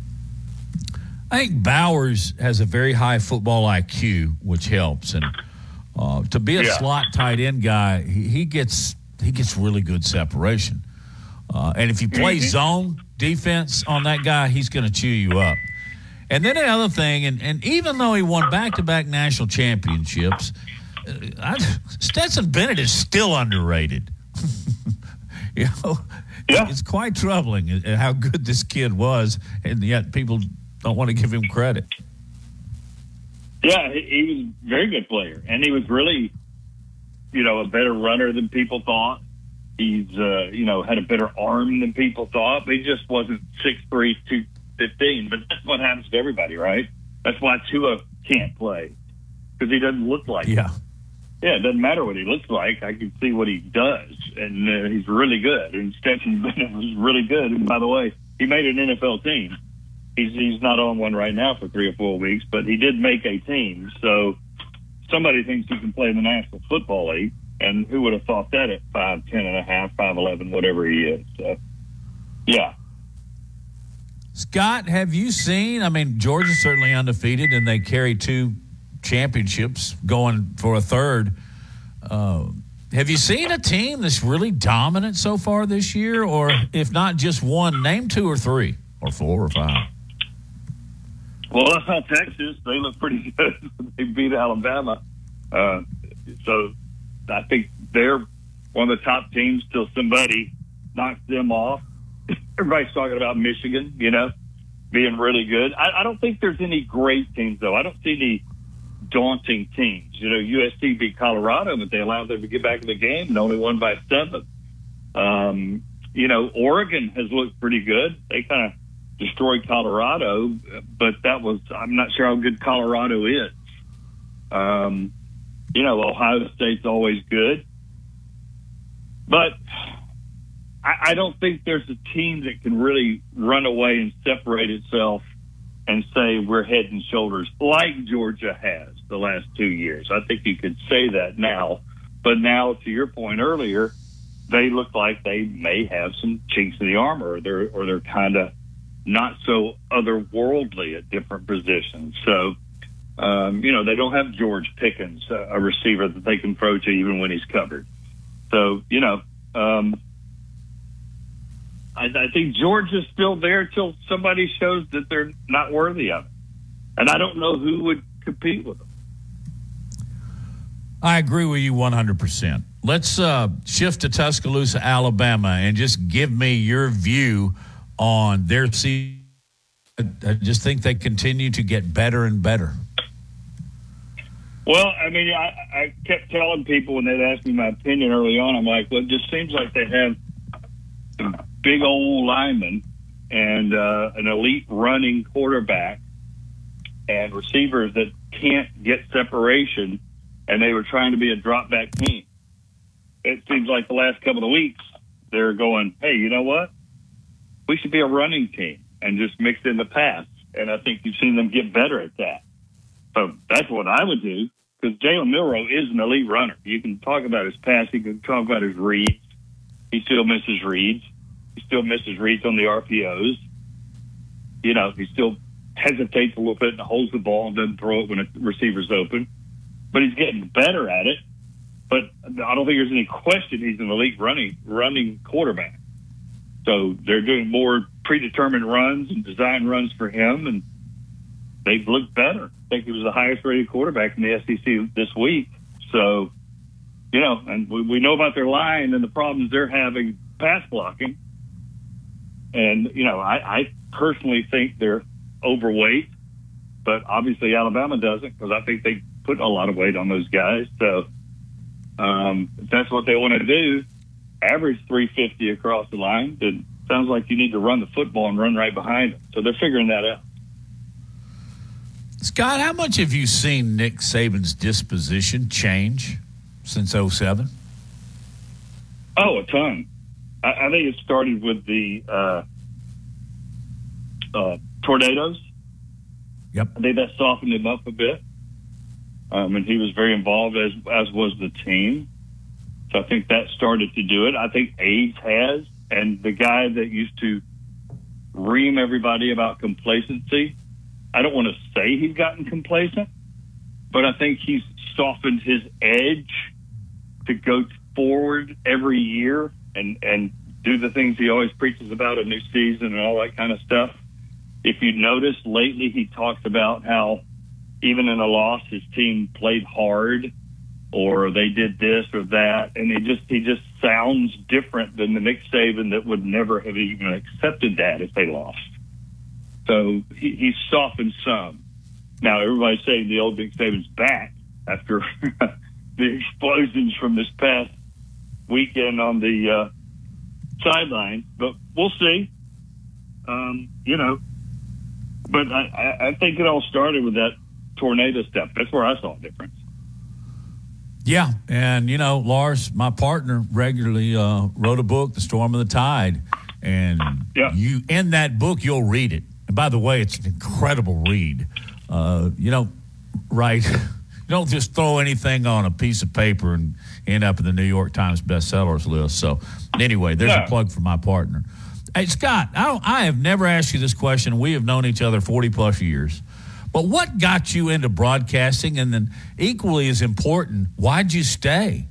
I think Bowers has a very high football I Q, which helps. And uh, to be a yeah. slot tight end guy, he, he gets he gets really good separation. Uh, and if you play mm-hmm. zone defense on that guy, he's going to chew you up. And then the other thing, and, and even though he won back-to-back national championships, I, Stetson Bennett is still underrated. you know, yeah. It's quite troubling how good this kid was, and yet people don't want to give him credit. Yeah, he, he was a very good player, and he was really, you know, a better runner than people thought. He's, uh, you know, had a better arm than people thought, but he just wasn't six three, two fifteen. But that's what happens to everybody, right? That's why Tua can't play, because he doesn't look like yeah. it. Yeah, it doesn't matter what he looks like. I can see what he does, and uh, he's really good. And Stetson Bennett was really good. And by the way, he made an N F L team. He's he's not on one right now for three or four weeks, but he did make a team. So somebody thinks he can play in the National Football League, and who would have thought that at five ten and a half, five eleven, whatever he is. So, yeah. Scott, have you seen? I mean, Georgia's certainly undefeated, and they carry two championships, going for a third. Uh, have you seen a team that's really dominant so far this year? Or if not just one, name two or three or four or five. Well, I saw Texas. They look pretty good. They beat Alabama. Uh, so I think they're one of the top teams till somebody knocks them off. Everybody's talking about Michigan, you know, being really good. I, I don't think there's any great teams, though. I don't see any daunting teams. You know, U S C beat Colorado, but they allowed them to get back in the game and only won by seven. Um, you know, Oregon has looked pretty good. They kind of destroyed Colorado, but that was, I'm not sure how good Colorado is. Um, you know, Ohio State's always good. But I, I don't think there's a team that can really run away and separate itself and say we're head and shoulders like Georgia has the last two years. I think you could say that now. But now, to your point earlier, they look like they may have some chinks in the armor, or they're, or they're kind of not so otherworldly at different positions. So, um, you know, they don't have George Pickens, uh, a receiver that they can throw to even when he's covered. So, you know, um, I, I think Georgia's still there till somebody shows that they're not worthy of it. And I don't know who would compete with them. I agree with you one hundred percent. Let's uh, shift to Tuscaloosa, Alabama, and just give me your view on their season. I just think they continue to get better and better. Well, I mean, I, I kept telling people when they'd ask me my opinion early on, I'm like, well, it just seems like they have big old linemen and uh, an elite running quarterback and receivers that can't get separation, and they were trying to be a drop-back team. It seems like the last couple of weeks they're going, hey, you know what? We should be a running team and just mix in the pass. And I think you've seen them get better at that. So that's what I would do, because Jalen Milroe is an elite runner. You can talk about his pass. You can talk about his reads. He still misses reads. He still misses reads on the R P Os. You know, he still hesitates a little bit and holds the ball and doesn't throw it when a receiver's open. But he's getting better at it. But I don't think there's any question he's an elite running running quarterback. So they're doing more predetermined runs and design runs for him, and they've looked better. I think he was the highest rated quarterback in the S E C this week. So, you know, and we, we know about their line and the problems they're having pass blocking. And, you know, I, I personally think they're overweight, but obviously Alabama doesn't, because I think they put a lot of weight on those guys. So um, if that's what they want to do, average three fifty across the line, then sounds like you need to run the football and run right behind them. So they're figuring that out. Scott, how much have you seen Nick Saban's disposition change since oh seven? Oh, a ton. I, I think it started with the uh, uh, tornadoes. Yep. I think that softened him up a bit. Um, and he was very involved, as as was the team. So I think that started to do it. I think age has, and the guy that used to ream everybody about complacency, I don't want to say he's gotten complacent, but I think he's softened his edge to go forward every year and, and do the things he always preaches about, a new season and all that kind of stuff. If you notice, lately he talks about how even in a loss, his team played hard or they did this or that, and he just he just sounds different than the Nick Saban that would never have even accepted that if they lost. So he, he's softened some. Now everybody's saying the old Nick Saban's back after the explosions from this past weekend on the uh, sideline, but we'll see. Um, you know, but I, I think it all started with that tornado stuff. That's where I saw a difference. Yeah, and, you know, Lars, my partner, regularly uh, wrote a book, The Storm of the Tide, and yeah. you in that book, you'll read it. And by the way, it's an incredible read. Uh, you don't write, you don't just throw anything on a piece of paper and end up in the New York Times bestsellers list. So anyway, there's Yeah. a plug for my partner. Hey, Scott, I, don't, I have never asked you this question. We have known each other forty-plus years. But what got you into broadcasting? And then equally as important, why'd you stay?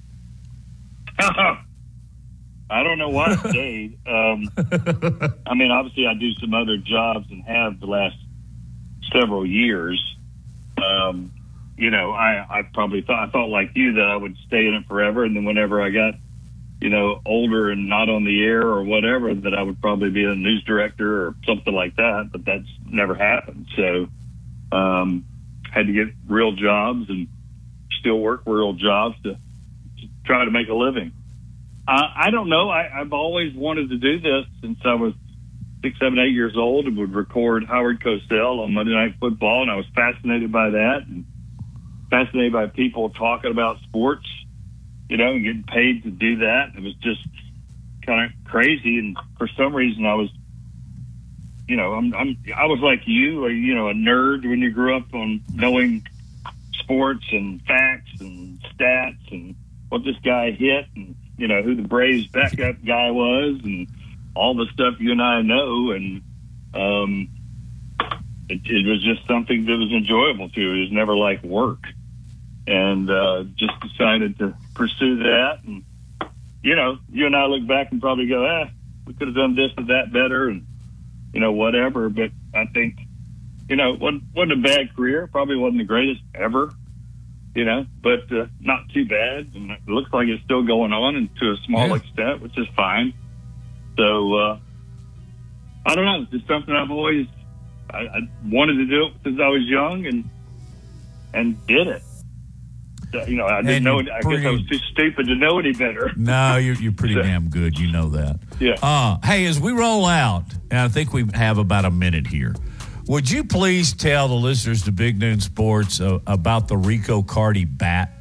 I don't know why I stayed. Um, I mean, obviously I do some other jobs and have the last several years. Um, you know, I, I probably thought, I thought like you that I would stay in it forever. And then whenever I got, you know, older and not on the air or whatever, that I would probably be a news director or something like that. But that's never happened. So, Um, had to get real jobs and still work real jobs to, to try to make a living. I, I don't know. I, I've always wanted to do this since I was six, seven, eight years old and would record Howard Cosell on Monday Night Football. And I was fascinated by that and fascinated by people talking about sports, you know, and getting paid to do that. It was just kind of crazy. And for some reason I was, You know, I'm, I'm, I was like you, you know, a nerd when you grew up on knowing sports and facts and stats and what this guy hit and, you know, who the Braves backup guy was and all the stuff you and I know. And um, it, it was just something that was enjoyable to. It was never like work. And uh, just decided to pursue that. And, you know, you and I look back and probably go, ah, we could have done this or that better. And, you know, whatever, but I think, you know, it wasn't, wasn't a bad career. Probably wasn't the greatest ever, you know, but uh, not too bad. And it looks like it's still going on and to a small Yeah. extent, which is fine. So, uh, I don't know. It's just something I've always, I, I wanted to do it since I was young and, and did it. So, you know, I didn't And know, you're I pretty- guess I was too stupid to know any better. No, you're, you're pretty So- damn good. You know that. Yeah. Uh, hey, as we roll out, and I think we have about a minute here, would you please tell the listeners to Big Noon Sports uh, about the Rico Carty bat?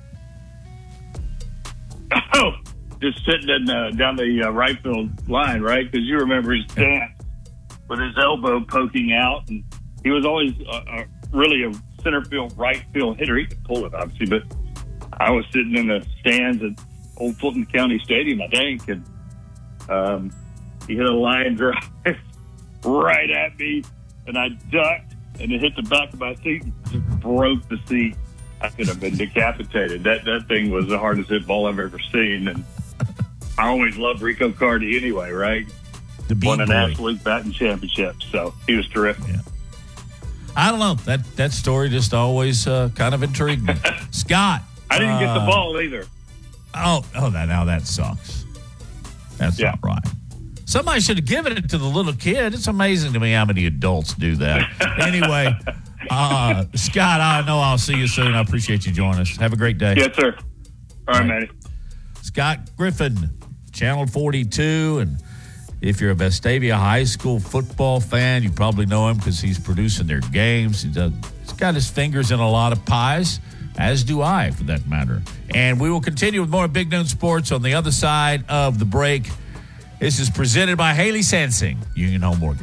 Oh, just sitting in, uh, down the uh, right field line, right? Because you remember his stance with his elbow poking out, and he was always uh, uh, really a center field, right field hitter. He could pull it, obviously, but I was sitting in the stands at Old Fulton County Stadium, I think, and um, he hit a line drive right at me, and I ducked, and it hit the back of my seat and just broke the seat. I could have been decapitated. That that thing was the hardest hit ball I've ever seen, and I always loved Rico Carty anyway, right? The Won a B-boy. National League batting championship, so he was terrific. Yeah. I don't know. That that story just always uh, kind of intrigued me. Scott. I didn't get the uh, ball either. Oh, oh, that now that sucks. That's Yeah. not right. Somebody should have given it to the little kid. It's amazing to me how many adults do that. Anyway, uh, Scott, I know I'll see you soon. I appreciate you joining us. Have a great day. Yes, sir. All right, Matty. Scott Griffin, Channel forty-two. And if you're a Vestavia High School football fan, you probably know him because he's producing their games. He does, he's got his fingers in a lot of pies, as do I, for that matter. And we will continue with more Big Noon Sports on the other side of the break. This is presented by Haley Sansing, Union Home Mortgage.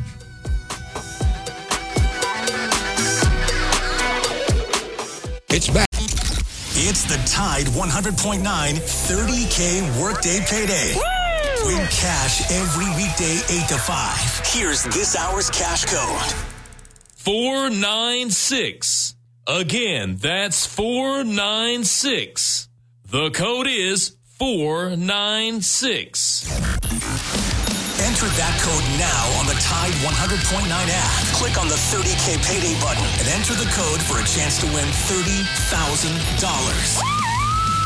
It's back. It's the Tide one hundred point nine thirty K Workday Payday. Woo! Win cash every weekday eight to five. Here's this hour's cash code. four nine six. Again, that's four nine six. The code is four nine six. Enter that code now on the Tide one hundred point nine app. Click on the thirty K Payday button and enter the code for a chance to win thirty thousand dollars.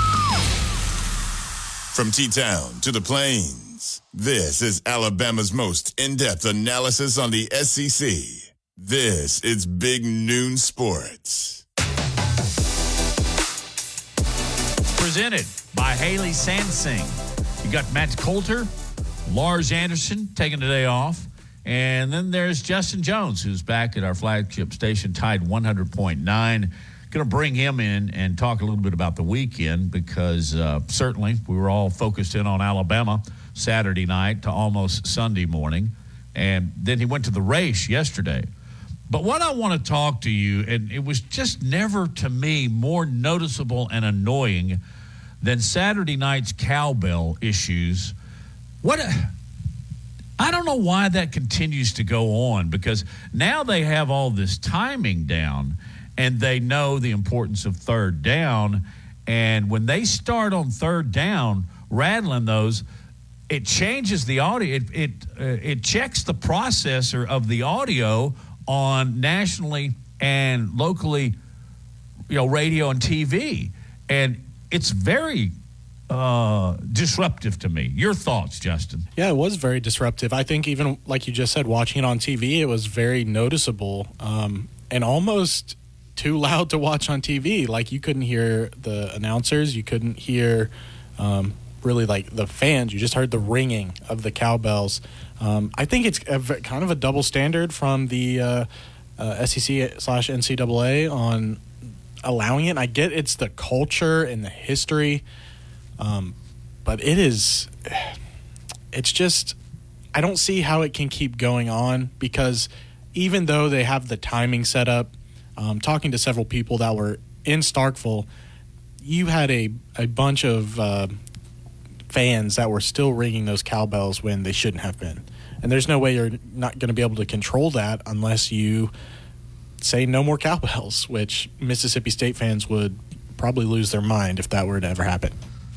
From T-Town to the Plains, this is Alabama's most in-depth analysis on the S E C. This is Big Noon Sports. Presented by Haley Sansing. You got Matt Coulter, Lars Anderson taking the day off, and then there's Justin Jones, who's back at our flagship station, Tide one hundred point nine. Going to bring him in and talk a little bit about the weekend because uh, certainly we were all focused in on Alabama Saturday night to almost Sunday morning, and then he went to the race yesterday. But what I want to talk to you, and it was just never to me more noticeable and annoying than Saturday night's cowbell issues. What a, I don't know why that continues to go on, because now they have all this timing down and they know the importance of third down. And when they start on third down, rattling those, it changes the audio. It it uh, it checks the processor of the audio on nationally and locally, you know, radio and T V. And it's very uh, disruptive to me. Your thoughts, Justin? Yeah, it was very disruptive. I think even, like you just said, watching it on T V, it was very noticeable um, and almost too loud to watch on T V. Like, you couldn't hear the announcers. You couldn't hear um, really, like, the fans. You just heard the ringing of the cowbells. Um, I think it's a, kind of a double standard from the uh, uh, S E C slash N C double A on allowing it. I get it's the culture and the history, um, but it is, it's just, I don't see how it can keep going on, because even though they have the timing set up, um, talking to several people that were in Starkville, you had a, a bunch of uh, fans that were still ringing those cowbells when they shouldn't have been. And there's no way you're not going to be able to control that unless you say no more cowbells, which Mississippi State fans would probably lose their mind if that were to ever happen.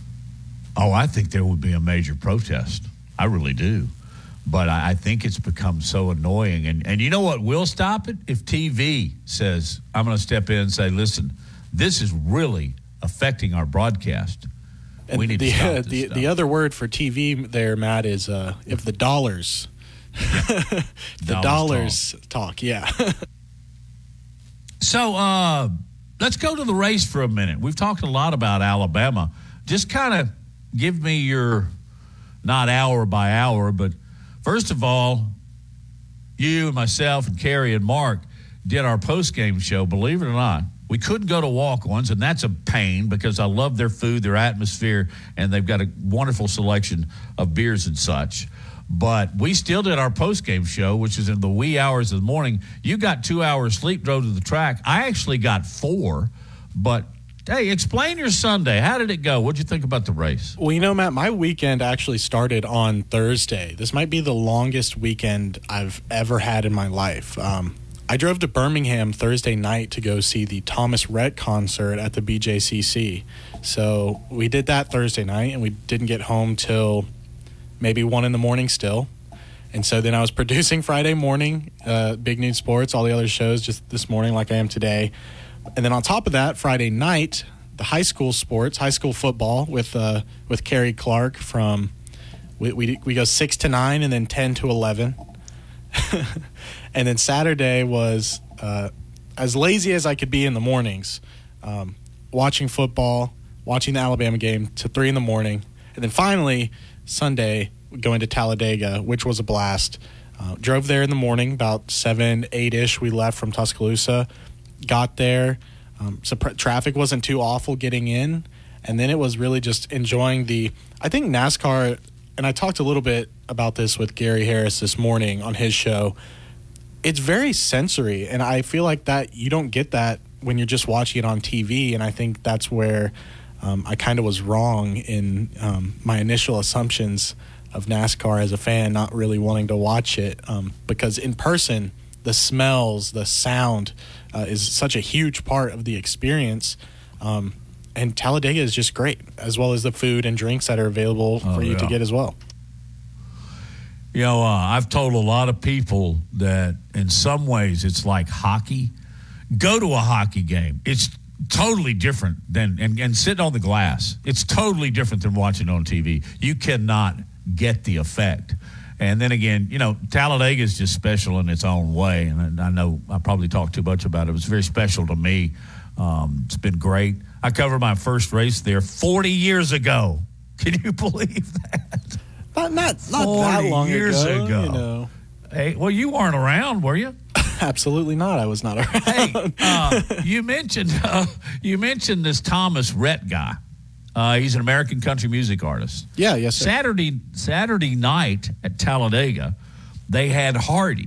Oh, I think there would be a major protest. I really do. But I, I think it's become so annoying. And, and you know what will stop it? If T V says, I'm going to step in and say, listen, this is really affecting our broadcast. And we need the, to stop uh, this the, stuff. the other word for T V there, Matt, is uh, if the dollars, the Dollars dollars talk. talk, yeah. So uh, let's go to the race for a minute. We've talked a lot about Alabama. Just kind of give me your, not hour by hour, but first of all, you and myself and Carrie and Mark did our post-game show. Believe it or not, we couldn't go to walk-ons, and that's a pain because I love their food, their atmosphere, and they've got a wonderful selection of beers and such. But we still did our post-game show, which is in the wee hours of the morning. You got two hours sleep, drove to the track. I actually got four. But, hey, explain your Sunday. How did it go? What'd you think about the race? Well, you know, Matt, my weekend actually started on Thursday. This might be the longest weekend I've ever had in my life. Um, I drove to Birmingham Thursday night to go see the Thomas Rhett concert at the B J C C. So we did that Thursday night, and we didn't get home till maybe one in the morning still. And so then I was producing Friday morning, uh, Big Noon Sports, all the other shows just this morning like I am today. And then on top of that, Friday night, the high school sports, high school football with uh, with Carrie Clark from, we, we, we go six to nine and then ten to eleven. And then Saturday was uh, as lazy as I could be in the mornings, um, watching football, watching the Alabama game to three in the morning. And then finally, Sunday, going to Talladega, which was a blast. Uh, drove there in the morning, about seven, eight-ish. We left from Tuscaloosa, got there. Um, so pr- traffic wasn't too awful getting in. And then it was really just enjoying the – I think NASCAR – and I talked a little bit about this with Gary Harris this morning on his show. It's very sensory, and I feel like that you don't get that when you're just watching it on T V, and I think that's where um, I kind of was wrong in um, my initial assumptions of NASCAR as a fan, not really wanting to watch it, um, because in person, the smells, the sound uh, is such a huge part of the experience. Um, and Talladega is just great, as well as the food and drinks that are available Oh, for you yeah. to get as well. You know, uh, I've told a lot of people that in some ways it's like hockey. Go to a hockey game. It's totally different than and, and sitting on the glass. It's totally different than watching on T V. You cannot get the effect. And then again, you know, Talladega is just special in its own way. And I know I probably talked too much about it. It was very special to me. Um, it's been great. I covered my first race there forty years ago. Can you believe that? Not not, not that long years ago. ago. You know. Hey, well, you weren't around, were you? Absolutely not. I was not around. Hey, uh, you mentioned uh, you mentioned this Thomas Rhett guy. Uh, he's an American country music artist. Yeah, yes, sir. Saturday Saturday night at Talladega, they had Hardy,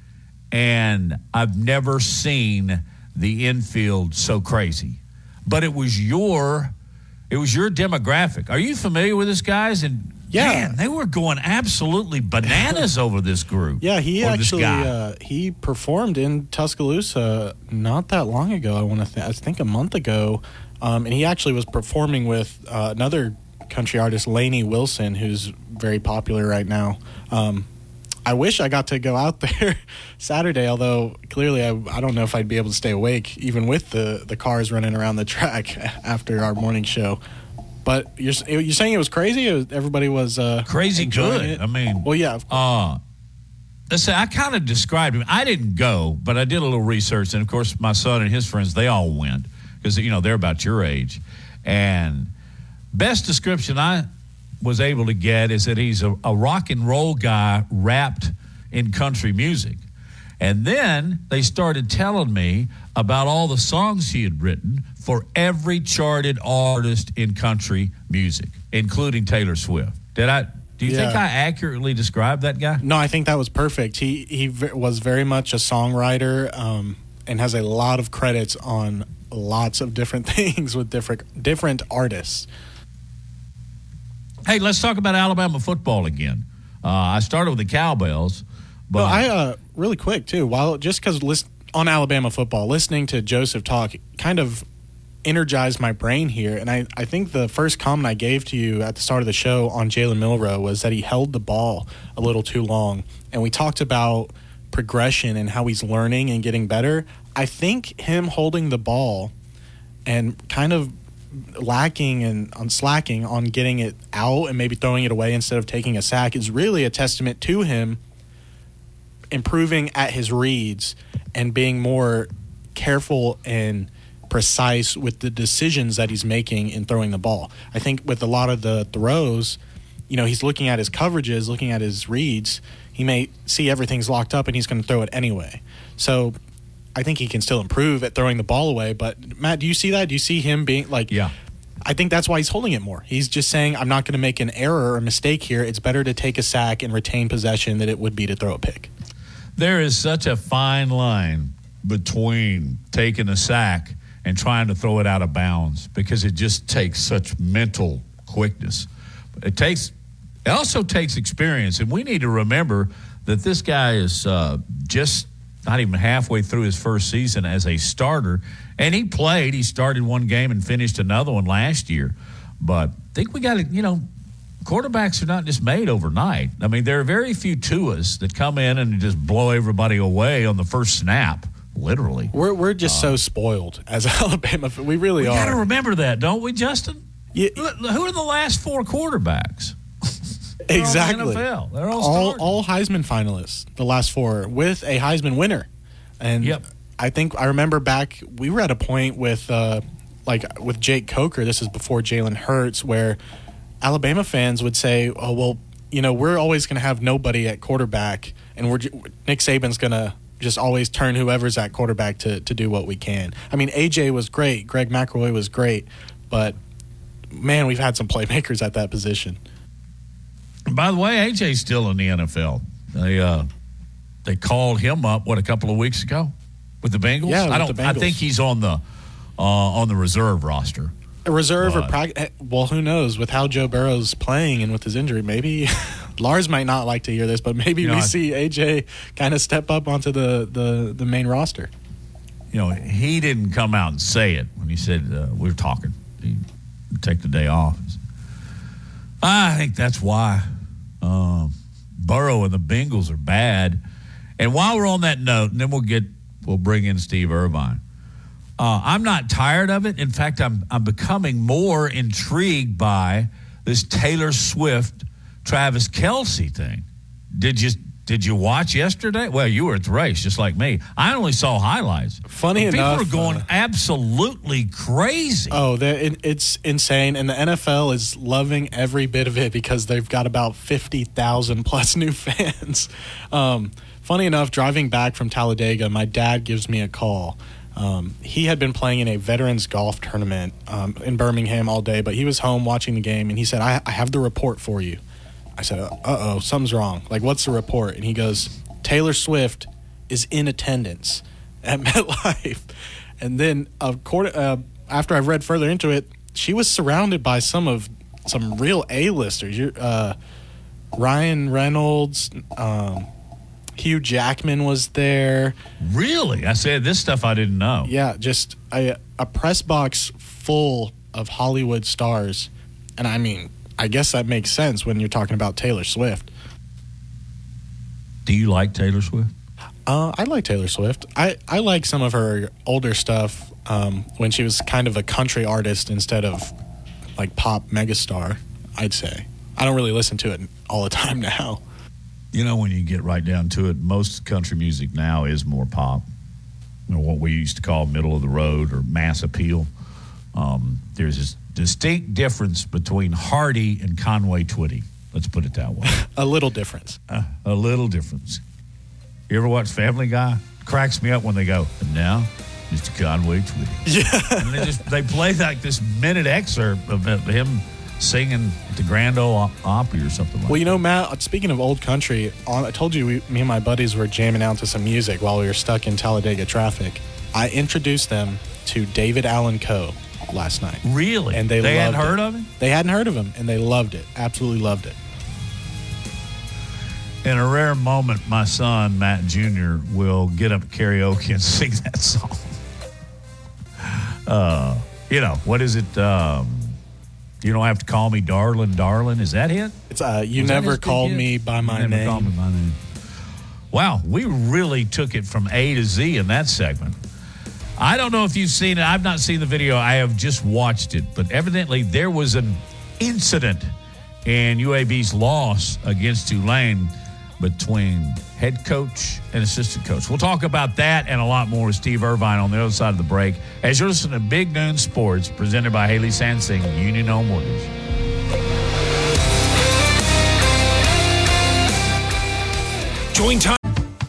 and I've never seen the infield so crazy. But it was your, it was your demographic. Are you familiar with this, guys? And yeah, man, they were going absolutely bananas over this group. Yeah, he or this actually guy. uh, he performed in Tuscaloosa not that long ago. I want to, th- I think a month ago. Um, and he actually was performing with uh, another country artist, Lainey Wilson, who's very popular right now. Um, I wish I got to go out there Saturday, although clearly I, I don't know if I'd be able to stay awake, even with the, the cars running around the track after our morning show. But you're you're saying it was crazy? It was, everybody was uh, crazy good. It? I mean, well, yeah. Uh, listen, I kind of described him. I didn't go, but I did a little research, and of course, my son and his friends, they all went. Because, you know, they're about your age. And best description I was able to get is that he's a, a rock and roll guy wrapped in country music. And then they started telling me about all the songs he had written for every charted artist in country music, including Taylor Swift. Did I? Do you Yeah. think I accurately described that guy? No, I think that was perfect. He he v- was very much a songwriter um, and has a lot of credits on lots of different things with different different artists. Hey, let's talk about Alabama football again. Uh, I started with the Cowbells, but No, I uh, really quick too. While just because list on Alabama football, listening to Joseph talk kind of energized my brain here, and I, I think the first comment I gave to you at the start of the show on Jalen Milroe was that he held the ball a little too long, and we talked about progression and how he's learning and getting better. I think him holding the ball and kind of lacking and on slacking on getting it out and maybe throwing it away instead of taking a sack is really a testament to him improving at his reads and being more careful and precise with the decisions that he's making in throwing the ball. I think with a lot of the throws, you know, he's looking at his coverages, looking at his reads. He may see everything's locked up and he's going to throw it anyway. So I think he can still improve at throwing the ball away. But, Matt, do you see that? Do you see him being like – yeah. I think that's why he's holding it more. He's just saying, I'm not going to make an error or a mistake here. It's better to take a sack and retain possession than it would be to throw a pick. There is such a fine line between taking a sack and trying to throw it out of bounds because it just takes such mental quickness. It takes – it also takes experience, and we need to remember that this guy is uh, just – not even halfway through his first season as a starter. And he played. He started one game and finished another one last year. But I think we got to, you know, quarterbacks are not just made overnight. I mean, there are very few Tuas that come in and just blow everybody away on the first snap, literally. We're we're just uh, so spoiled as Alabama. We really we are. We got to remember that, don't we, Justin? Yeah. Who are the last four quarterbacks? They're exactly. all, the N F L. They're all, all all Heisman finalists, the last four, with a Heisman winner. And yep. I think I remember back we were at a point with uh, like with Jake Coker. This is before Jalen Hurts, where Alabama fans would say, "Oh well, you know, we're always going to have nobody at quarterback, and we're Nick Saban's going to just always turn whoever's at quarterback to to do what we can." I mean, A J was great, Greg McElroy was great, but man, we've had some playmakers at that position. By the way, A J's still in the N F L. They uh, they called him up what a couple of weeks ago with the Bengals. Yeah, with I don't. the I Bengals. think he's on the uh, on the reserve roster. A reserve but, or practice? Well, who knows? With how Joe Burrow's playing and with his injury, maybe Lars might not like to hear this, but maybe you know, we I, see A J kind of step up onto the, the, the main roster. You know, he didn't come out and say it when he said uh, we were talking. He take the day off. I think that's why. Um, Burrow and the Bengals are bad. And while we're on that note, and then we'll get we'll bring in Steve Irvine. Uh, I'm not tired of it. In fact, I'm I'm becoming more intrigued by this Taylor Swift, Travis Kelce thing. Did you did you watch yesterday? Well, you were at the race, just like me. I only saw highlights. Funny People enough, are going uh, absolutely crazy. Oh, it, it's insane, and the N F L is loving every bit of it because they've got about fifty thousand plus new fans. Um, funny enough, driving back from Talladega, my dad gives me a call. Um, he had been playing in a veterans golf tournament um, in Birmingham all day, but he was home watching the game, and he said, I, I have the report for you. I said, uh-oh, something's wrong. Like, what's the report? And he goes, Taylor Swift is in attendance at MetLife. And then uh, uh, after I've read further into it, she was surrounded by some of some real A-listers. Uh, Ryan Reynolds, um, Hugh Jackman was there. Really? I said this stuff I didn't know. Yeah, just a, a press box full of Hollywood stars. And I mean, I guess that makes sense when you're talking about Taylor Swift. Do you like Taylor Swift? Uh, I like Taylor Swift. I, I like some of her older stuff um, when she was kind of a country artist instead of like pop megastar, I'd say. I don't really listen to it all the time now. You know, when you get right down to it, most country music now is more pop, you know, what we used to call middle of the road or mass appeal. Um, there's this distinct difference between Hardy and Conway Twitty. Let's put it that way. A little difference. Uh, a little difference. You ever watch Family Guy? Cracks me up when they go, and now, Mister Conway Twitty. Yeah. And they just they play like this minute excerpt of him singing at the Grand Ole Opry or something like Well, you know, Matt, speaking of old country, I told you we, me and my buddies were jamming out to some music while we were stuck in Talladega traffic. I introduced them to David Allan Coe last night. Really? And they, they loved hadn't heard it. of him? They hadn't heard of him, and they loved it. Absolutely loved it. In a rare moment, my son, Matt Junior, will get up at karaoke and sing that song. Uh, you know, what is it? Um, You Don't Have to Call Me Darling, Darling. Is that it? It's uh, You Was Never Called Me By My you never Name. Called me by name. Wow, we really took it from A to Z in that segment. I don't know if you've seen it. I've not seen the video. I have just watched it. But evidently there was an incident in U A B's loss against Tulane between head coach and assistant coach. We'll talk about that and a lot more with Steve Irvine on the other side of the break as you're listening to Big Noon Sports presented by Haley Sansing, Union Home Mortgage. Join time.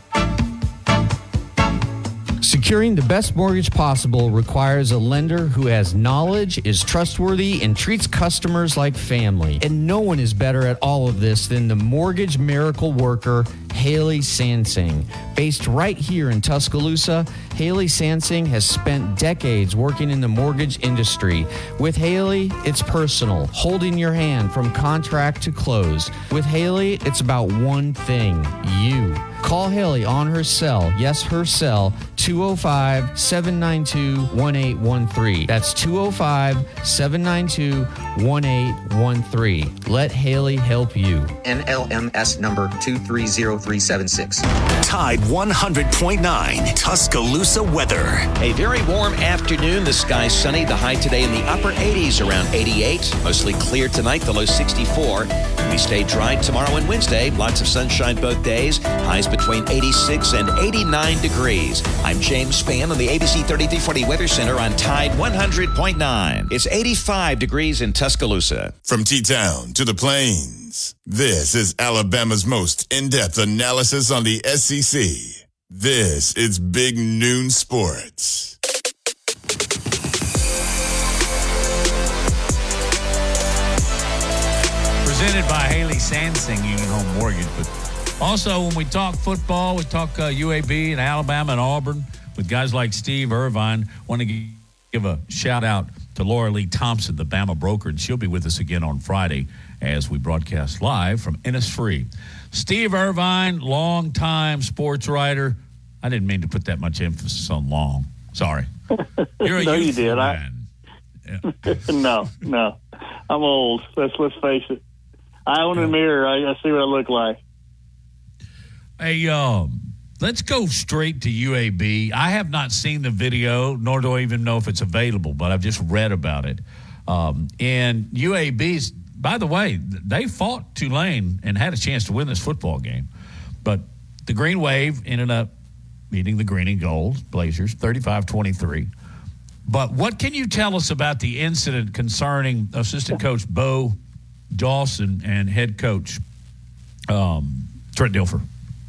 Securing the best mortgage possible requires a lender who has knowledge, is trustworthy, and treats customers like family. And no one is better at all of this than the mortgage miracle worker, Haley Sansing. Based right here in Tuscaloosa, Haley Sansing has spent decades working in the mortgage industry. With Haley, it's personal, holding your hand from contract to close. With Haley, it's about one thing, you. Call Haley on her cell, yes, her cell, two oh five, seven nine two, one eight one three. That's two oh five, seven nine two, one eight one three. Let Haley help you. N L M S number two three zero three seven six. Tide one hundred point nine Tuscaloosa weather. A very warm afternoon. The sky sunny. The high today in the upper eighties, around eighty-eight. Mostly clear tonight. The low sixty-four. We stay dry tomorrow and Wednesday. Lots of sunshine both days. Highs between eighty-six and eighty-nine degrees. I'm James Spann on the A B C thirty-three forty Weather Center on Tide one hundred point nine. It's eighty-five degrees in Tuscaloosa. From T-Town to the Plains, this is Alabama's most in-depth analysis on the S E C. This is Big Noon Sports. Presented by Haley Sansing, Union Home Mortgage. But also, when we talk football, we talk uh, U A B and Alabama and Auburn with guys like Steve Irvine. Want to give a shout out to Laura Lee Thompson, the Bama broker, and she'll be with us again on Friday as we broadcast live from Innisfree. Steve Irvine, longtime sports writer. I didn't mean to put that much emphasis on long. Sorry. You're a no, you did. Man. I, yeah. no, no. I'm old. Let's let's face it. I own a mirror. I, I see what I look like. Hey, um, let's go straight to U A B. I have not seen the video, nor do I even know if it's available, but I've just read about it. Um, and U A B's, by the way, they fought Tulane and had a chance to win this football game. But the Green Wave ended up beating the Green and Gold Blazers, thirty-five twenty-three. But what can you tell us about the incident concerning assistant coach Bo Dawson and head coach um, Trent Dilfer?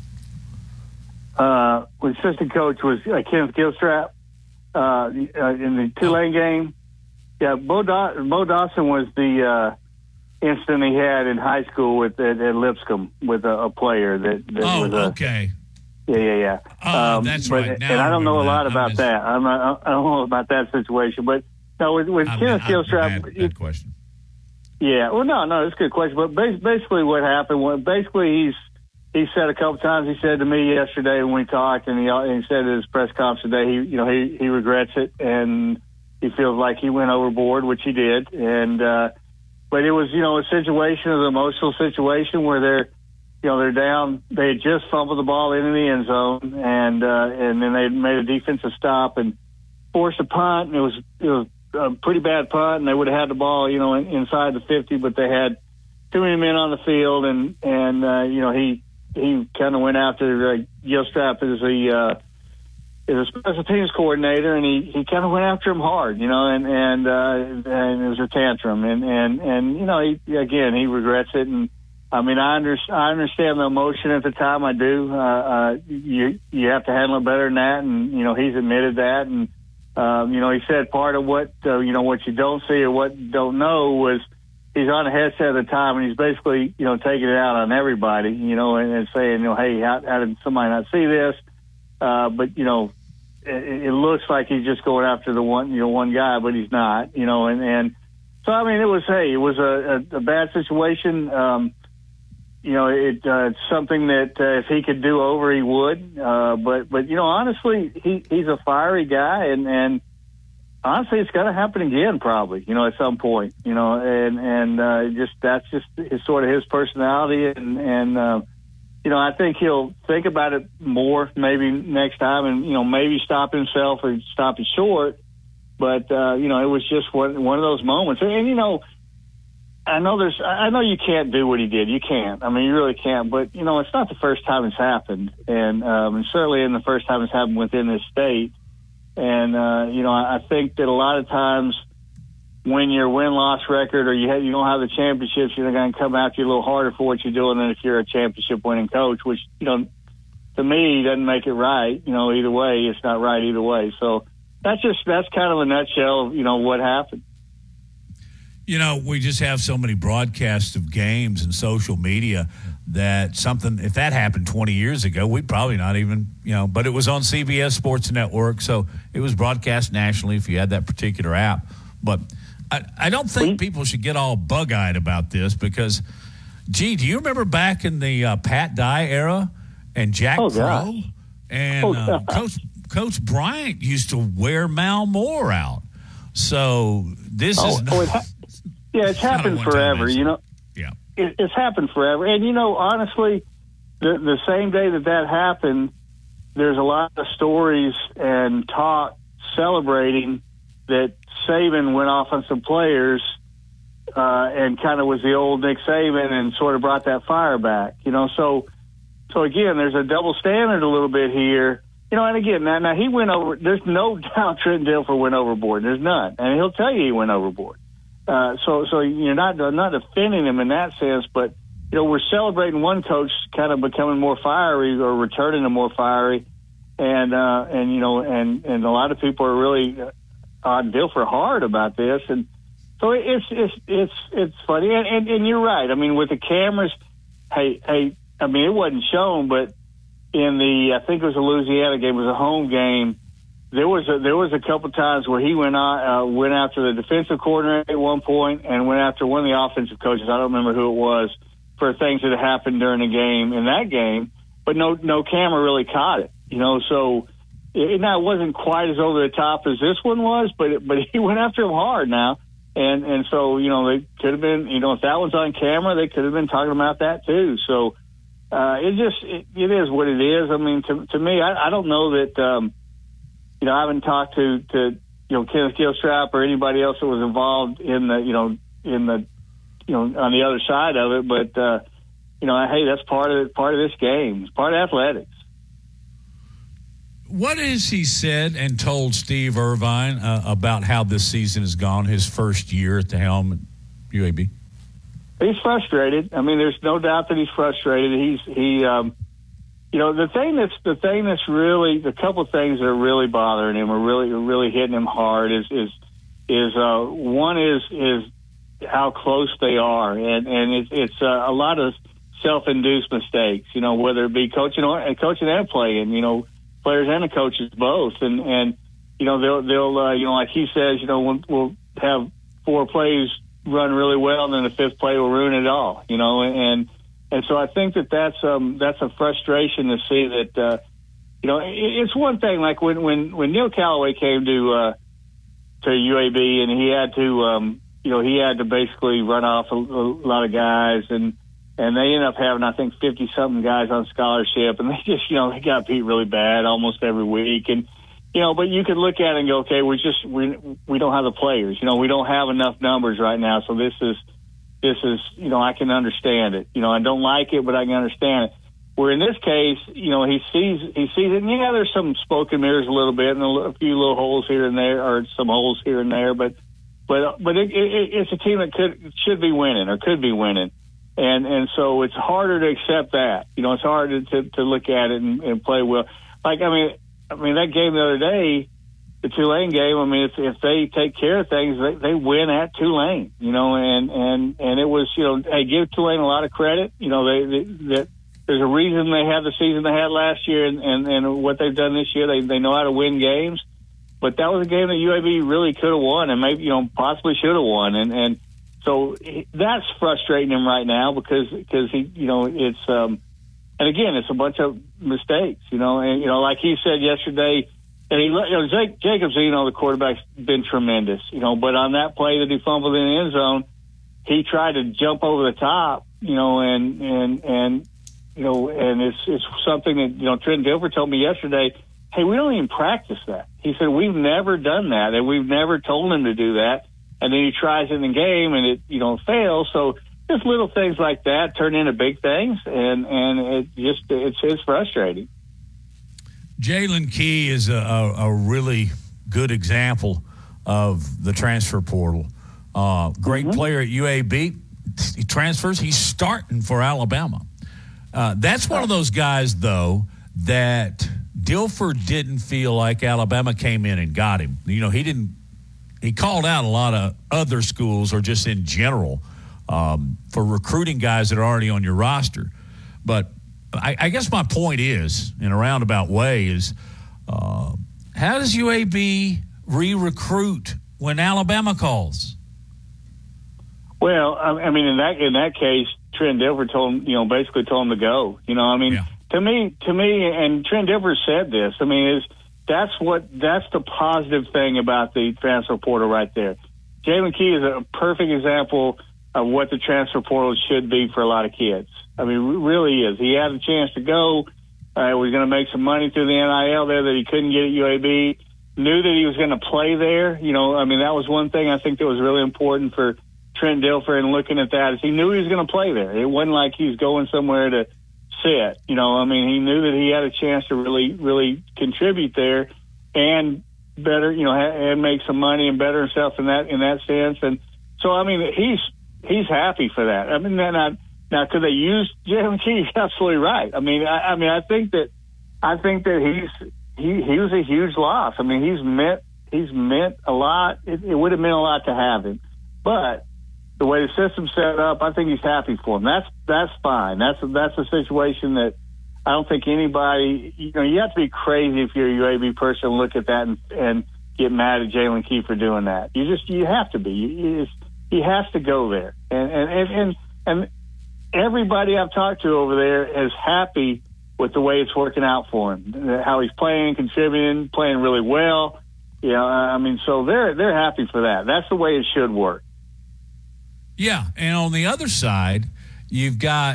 Uh, the assistant coach was uh, Kenneth Gilstrap uh, uh, in the Tulane game. Yeah, Bo, da- Bo Dawson was the uh, incident he had in high school with at, at Lipscomb with a, a player that, that oh, was a, okay. Yeah, yeah, yeah. Oh, um, that's but, right. Now and I don't know a that. lot about just, that. I'm not, I don't know about that situation. But no, with, with I'm, Kenneth I'm, Gilstrap, bad, bad question. Yeah, well, no, no, it's a good question. But basically, what happened was basically he's he said a couple times. He said to me yesterday when we talked, and he, and he said at his press conference today, he you know he he regrets it and he feels like he went overboard, which he did. And uh, but it was you know a situation, an emotional situation where they're. You know, they're down. They had just fumbled the ball into the end zone, and uh, and then they made a defensive stop and forced a punt. And it was it was a pretty bad punt, and they would have had the ball, you know, in, inside the fifty, but they had too many men on the field, and and uh, you know he he kind of went after uh, Gilstrap as a uh, as a special teams coordinator, and he, he kind of went after him hard, you know, and and uh, and it was a tantrum, and and and you know he again he regrets it. And I mean, I, under, I understand the emotion at the time. I do. Uh, uh, you you have to handle it better than that, and you know he's admitted that. And um, you know he said part of what uh, you know what you don't see or what you don't know was he's on a headset at the time, and he's basically you know taking it out on everybody, you know, and, and saying, you know, hey, how, how did somebody not see this? Uh, but you know, it, it looks like he's just going after the one you know one guy, but he's not, you know, and and so I mean, it was hey, it was a, a, a bad situation. Um, You know, it, uh, it's something that uh, if he could do over, he would. Uh, but, but you know, honestly, he, he's a fiery guy, and, and honestly, it's going to happen again, probably. You know, at some point. You know, and and uh, just that's just his, sort of his personality, and and uh, you know, I think he'll think about it more maybe next time, and you know, maybe stop himself or stop it short. But uh, you know, it was just one one of those moments, and, and you know. I know there's. I know you can't do what he did. You can't. I mean, you really can't. But you know, it's not the first time it's happened, and, um, and certainly in the first time it's happened within this state. And uh, you know, I think that a lot of times when your win-loss record or you have, you don't have the championships, you're going to come after you a little harder for what you're doing than if you're a championship-winning coach. Which you know, to me, doesn't make it right. You know, either way, it's not right either way. So that's just that's kind of a nutshell of you know what happened. You know, we just have so many broadcasts of games and social media that something, if that happened twenty years ago, we'd probably not even, you know, but it was on C B S Sports Network, so it was broadcast nationally if you had that particular app. But I, I don't think people should get all bug-eyed about this because, gee, do you remember back in the uh, Pat Dye era and Jack oh, Crow? And oh, uh, Coach, Coach Bryant used to wear Mal Moore out. So this oh, is not... Oh, it ha- Yeah, it's happened forever, you know. Yeah. It, it's happened forever. And, you know, honestly, the, the same day that that happened, there's a lot of stories and talk celebrating that Saban went off on some players uh, and kind of was the old Nick Saban and sort of brought that fire back, you know. So, so again, there's a double standard a little bit here. You know, and again, now, now he went over, there's no doubt Trent Dilfer went overboard. There's none. And he'll tell you he went overboard. Uh, so, so you're not not defending him in that sense, but you know we're celebrating one coach kind of becoming more fiery or returning to more fiery, and uh, and you know and, and a lot of people are really on Dilfer hard about this, and so it's it's it's it's funny, and, and and you're right. I mean, with the cameras, hey hey, I mean it wasn't shown, but in the I think it was a Louisiana game, it was a home game. There was a, there was a couple times where he went on, uh, went after the defensive coordinator at one point and went after one of the offensive coaches. I don't remember who it was for things that had happened during the game in that game, but no no camera really caught it. You know, so it, now it wasn't quite as over the top as this one was, but it, but he went after him hard now, and and so you know they could have been you know if that was on camera they could have been talking about that too. So uh, it just it, it is what it is. I mean, to to me, I, I don't know that. Um, you know, I haven't talked to to you know Kenneth Gilstrap or anybody else that was involved in the you know in the you know on the other side of it, but uh, you know, hey, that's part of part of this game. It's part of athletics. What has he said and told Steve Irvine uh, about how this season has gone, his first year at the helm at U A B? He's frustrated. I mean, there's no doubt that he's frustrated. He's he, um, you know, the thing that's the thing that's really the couple of things that are really bothering him, or really really hitting him hard is is is uh, one is is how close they are, and and it's it's uh, a lot of self-induced mistakes. You know, whether it be coaching or coaching and playing. You know. Players and the coaches both, and and you know they'll they'll uh, you know like he says, you know we'll, we'll have four plays run really well, and then the fifth play will ruin it all. You know, and and so I think that that's um that's a frustration to see that uh, you know it, it's one thing like when when when Neil Callaway came to uh, to U A B and he had to um, you know he had to basically run off a, a lot of guys and. And they ended up having, I think, fifty-something guys on scholarship, and they just, you know, they got beat really bad almost every week. And, you know, but you could look at it and go, okay, we're just, we we don't have the players. You know, we don't have enough numbers right now, so this is, this is, you know, I can understand it. You know, I don't like it, but I can understand it. Where in this case, you know, he sees, he sees it, and yeah, there's some smoke and mirrors a little bit, and a few little holes here and there, or some holes here and there, but, but, but it, it, it's a team that could, should be winning, or could be winning. And and so it's harder to accept that. You know, it's harder to, to look at it and, and play well. Like, I mean, I mean that game the other day, the Tulane game, I mean, if, if they take care of things, they, they win at Tulane, you know, and, and, and it was, you know, hey, give Tulane a lot of credit. You know, they, they that there's a reason they had the season they had last year and, and, and what they've done this year. They, they know how to win games. But that was a game that U A B really could have won and maybe, you know, possibly should have won. And, and, So that's frustrating him right now because because he you know it's um and again it's a bunch of mistakes you know and you know like he said yesterday and he you know Jake, Jacobs you know the quarterback's been tremendous you know but on that play that he fumbled in the end zone he tried to jump over the top you know and and and you know and it's it's something that you know Trent Dilfer told me yesterday. Hey, we don't even practice that. He said we've never done that and we've never told him to do that. And then he tries in the game and it, you know, fails. So just little things like that turn into big things, and, and it just it's it's frustrating. Jalen Key is a, a, a really good example of the transfer portal. Uh, great mm-hmm. player at U A B. He transfers. He's starting for Alabama. Uh, that's one of those guys, though, that Dilfer didn't feel like Alabama came in and got him. You know, he didn't. He called out a lot of other schools or just in general um, for recruiting guys that are already on your roster. But I, I guess my point is, in a roundabout way, is uh, how does U A B re-recruit when Alabama calls? Well, I, I mean, in that in that case, Trent Dilfer told him, you know, basically told him to go. You know, I mean, yeah. to me, to me, and Trent Dilfer said this. I mean, is That's what. That's the positive thing about the transfer portal right there. Jalen Key is a perfect example of what the transfer portal should be for a lot of kids. I mean, it really is. He had a chance to go. Uh, was going to make some money through the N I L there that he couldn't get at U A B. Knew that he was going to play there. You know, I mean, that was one thing I think that was really important for Trent Dilfer and looking at that is he knew he was going to play there. It wasn't like he was going somewhere to sit. You know, I mean, he knew that he had a chance to really, really contribute there and better, you know, and make some money and better himself in that in that sense. And so, I mean, he's he's happy for that. I mean, then I, now could they use Jalen Key? Absolutely right. I mean, I, I mean, I think that I think that he's he he was a huge loss. I mean, he's meant he's meant a lot. It, it would have meant a lot to have him, but the way the system's set up, I think he's happy for him. That's that's fine. That's that's a situation that I don't think anybody, you know, you have to be crazy if you're a U A B person to look at that and, and get mad at Jalen Key for doing that. You just, you have to be. You, just, he has to go there. And, and, and, and, and everybody I've talked to over there is happy with the way it's working out for him, how he's playing, contributing, playing really well. You know, I mean, so they're, they're happy for that. That's the way it should work. Yeah, and on the other side, you've got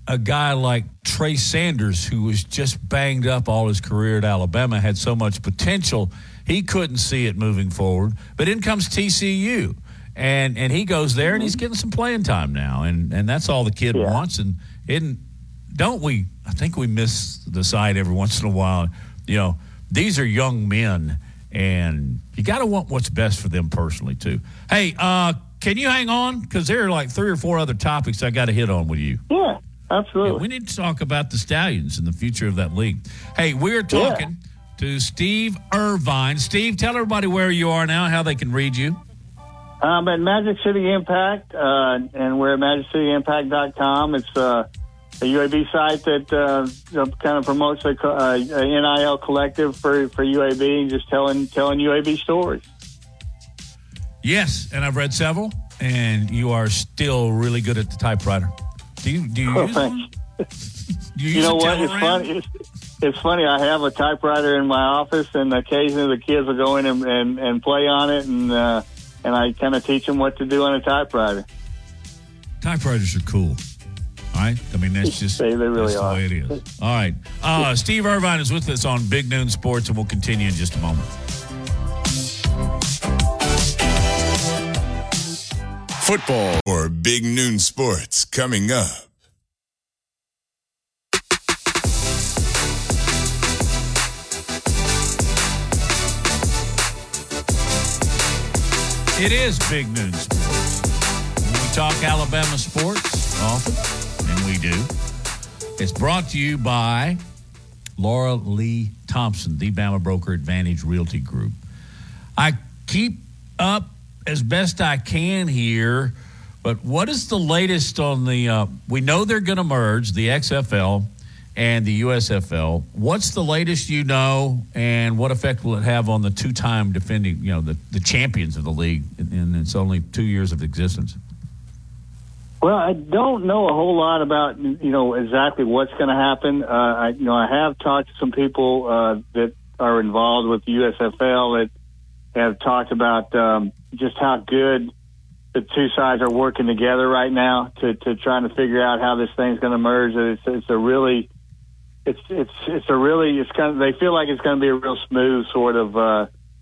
a guy like Trey Sanders, who was just banged up all his career at Alabama, had so much potential, he couldn't see it moving forward. But in comes T C U, and and he goes there, and he's getting some playing time now, and, and that's all the kid yeah. wants. And isn't, don't we, I think we miss the sight every once in a while, you know, these are young men, and you got to want what's best for them personally, too. Hey, uh, can you hang on? Because there are like three or four other topics I got to hit on with you. Yeah, absolutely. Yeah, we need to talk about the Stallions and the future of that league. Hey, we're talking yeah. to Steve Irvine. Steve, tell everybody where you are now, how they can read you. I'm at Magic City Impact, uh, and we're at magic city impact dot com. It's uh, a U A B site that uh, kind of promotes a, uh, a N I L collective for, for U A B and just telling telling U A B stories. Yes, and I've read several, and you are still really good at the typewriter. Do you, do you oh, use one? Do you, you use know what? Telegram? It's funny. It's, it's funny. I have a typewriter in my office, and occasionally the kids will go in and, and, and play on it, and uh, and I kind of teach them what to do on a typewriter. Typewriters are cool. All right? I mean, that's just they, they really that's the are. way it is. All right. Uh, Steve Irvine is with us on Big Noon Sports, and we'll continue in just a moment. Football or Big Noon Sports coming up. It is Big Noon Sports. We talk Alabama sports often, and we do. It's brought to you by Laura Lee Thompson, the Bama Broker Advantage Realty Group. I keep up as best I can here, but what is the latest on the uh, – we know they're going to merge, the X F L and the U S F L. What's the latest you know, and what effect will it have on the two-time defending, you know, the, the champions of the league in, in its only two years of existence? Well, I don't know a whole lot about, you know, exactly what's going to happen. Uh, I, you know, I have talked to some people uh, that are involved with the U S F L that have talked about um, just how good the two sides are working together right now to, to trying to figure out how this thing's going to merge. It's, it's a really, it's it's it's a really, it's kind of, they feel like it's going to be a real smooth sort of uh,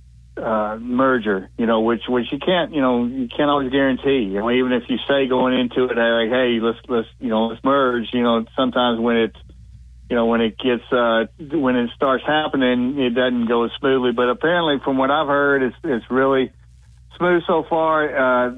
uh, merger, you know, which which you can't, you know, you can't always guarantee. You know, even if you say going into it, like, hey, let's let's you know let's merge. You know, sometimes when it's you know when it gets uh, when it starts happening, it doesn't go as smoothly. But apparently, from what I've heard, it's it's really smooth so far. Uh,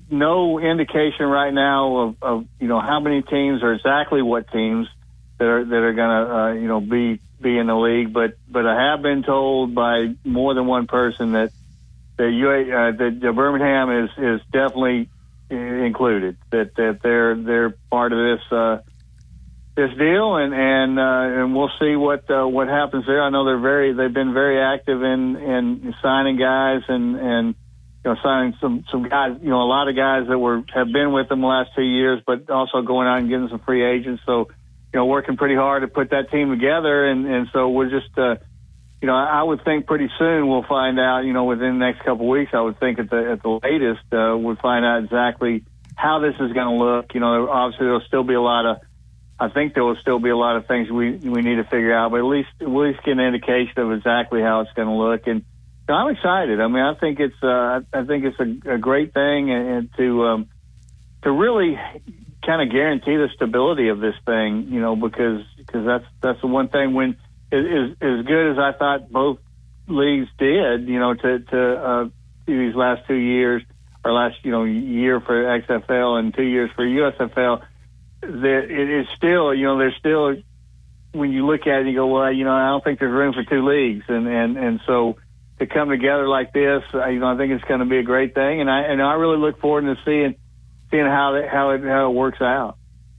no indication right now of, of you know how many teams or exactly what teams that are that are going to uh, you know be be in the league. But but I have been told by more than one person that that U A uh, that Birmingham is is definitely included. That that they're they're part of this uh, this deal, and and uh, and we'll see what uh, what happens there. I know they're very they've been very active in in signing guys and and. You know, signing some, some guys, you know, a lot of guys that were have been with them the last two years, but also going out and getting some free agents. So, you know, working pretty hard to put that team together. And, and so we're just, uh, you know, I would think pretty soon we'll find out, you know, within the next couple of weeks, I would think at the at the latest, uh, we'll find out exactly how this is going to look. You know, obviously there'll still be a lot of, I think there will still be a lot of things we we need to figure out, but at least we'll at least get an indication of exactly how it's going to look. And I'm excited. I mean, I think it's uh, I think it's a, a great thing, and, and to um, to really kind of guarantee the stability of this thing, you know, because because that's that's the one thing when as as good as I thought both leagues did, you know, to to uh, these last two years or last you know year for X F L and two years for U S F L, that it is still you know there's still when you look at it you go well you know I don't think there's room for two leagues and and and so. To come together like this, you know, I think it's going to be a great thing, and I and I really look forward to seeing seeing how it, how it how it works out.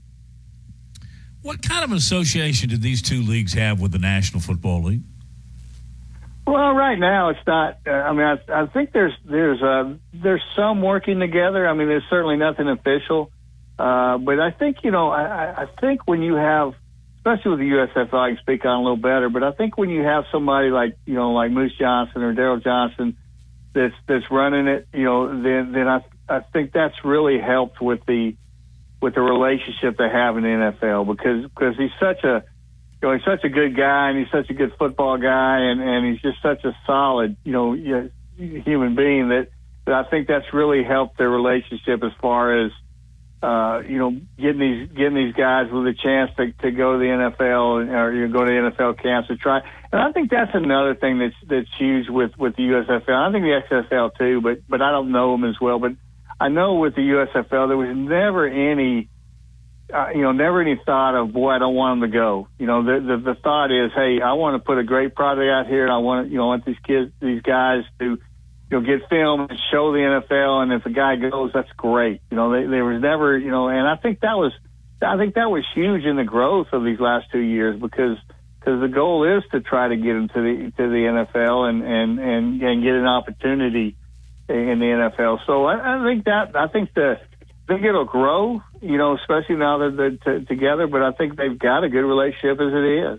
What kind of association do these two leagues have with the National Football League? Well, right now it's not. Uh, I mean, I, I think there's there's uh, there's some working together. I mean, there's certainly nothing official, uh, but I think you know, I, I think when you have. Especially with the U S F L, I can speak on a little better. But I think when you have somebody like you know, like Moose Johnson or Daryl Johnson, that's that's running it, you know, then then I I think that's really helped with the with the relationship they have in the N F L because because he's such a you know he's such a good guy and he's such a good football guy and, and he's just such a solid you know human being that, that I think that's really helped their relationship as far as uh, you know getting these getting these guys with a chance to, to go to the N F L or you know, go to the N F L camps to try. And I think that's another thing that's that's huge with, with the U S F L. I think the X F L too, but but I don't know them as well. But I know with the U S F L there was never any, uh, you know, never any thought of boy I don't want them to go. You know, the, the the thought is, hey, I want to put a great product out here, and I want you know want these kids, these guys to you know get film and show the N F L. And if a guy goes, that's great. You know, they, there was never you know, and I think that was I think that was huge in the growth of these last two years because. Because the goal is to try to get him to the to the N F L and, and, and, and get an opportunity in the N F L. So I, I think that I think the I think it'll grow, you know, especially now that they're t- together. But I think they've got a good relationship as it is.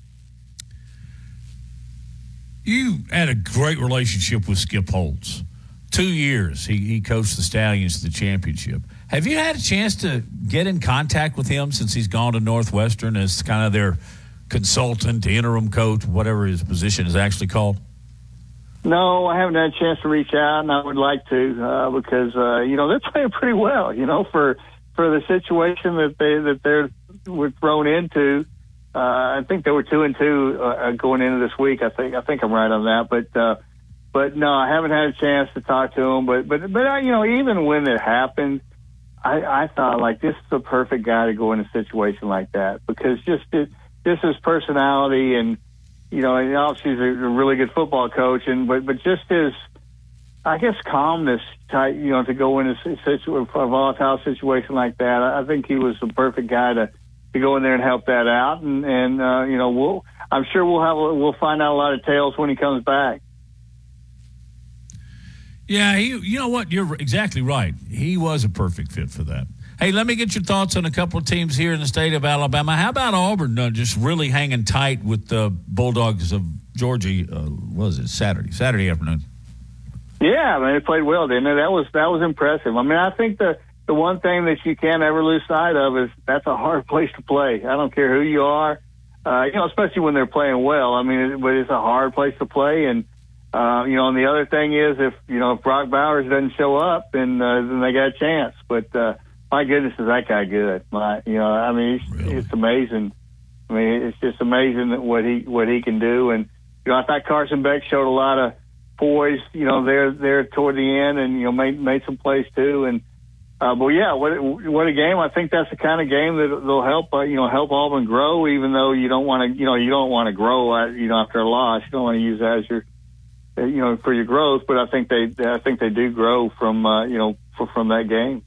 You had a great relationship with Skip Holtz. Two years he, he coached the Stallions to the championship. Have you had a chance to get in contact with him since he's gone to Northwestern as kind of their consultant, interim coach, whatever his position is actually called? No, I haven't had a chance to reach out, and I would like to uh, because uh, you know they're playing pretty well. You know, for for the situation that they that they're were thrown into. Uh, I think they were two and two uh, going into this week. I think I think I'm right on that, but uh, but no, I haven't had a chance to talk to him. But but but uh, you know, even when it happened, I, I thought like this is the perfect guy to go in a situation like that because just it. Just his personality, and you know, and obviously he's a really good football coach, and but but just his, I guess, calmness type, you know, to go in a, situ- a volatile situation like that. I think he was the perfect guy to, to go in there and help that out, and and uh, you know, we'll I'm sure we'll have a, we'll find out a lot of tales when he comes back. Yeah, he, you know what? You're exactly right. He was a perfect fit for that. Hey, let me get your thoughts on a couple of teams here in the state of Alabama. How about Auburn uh, just really hanging tight with the Bulldogs of Georgia? Uh, what was it, Saturday? Saturday afternoon. Yeah, I mean, they played well, didn't they? That was that was impressive. I mean, I think the, the one thing that you can't ever lose sight of is that's a hard place to play. I don't care who you are, uh, you know, especially when they're playing well. I mean, it, but it's a hard place to play. And, uh, you know, and the other thing is if, you know, if Brock Bowers doesn't show up, then, uh, then they got a chance. But, uh, my goodness, is that guy good? My, you know, I mean, it's, really? it's amazing. I mean, it's just amazing what he what he can do. And you know, I thought Carson Beck showed a lot of poise. You know, there there toward the end, and you know, made made some plays too. And uh, but yeah, what what a game! I think that's the kind of game that will help uh, you know help Auburn grow. Even though you don't want to, you know, you don't want to grow. Uh, you know, after a loss, you don't want to use that as your you know for your growth. But I think they I think they do grow from uh, you know for, from that game.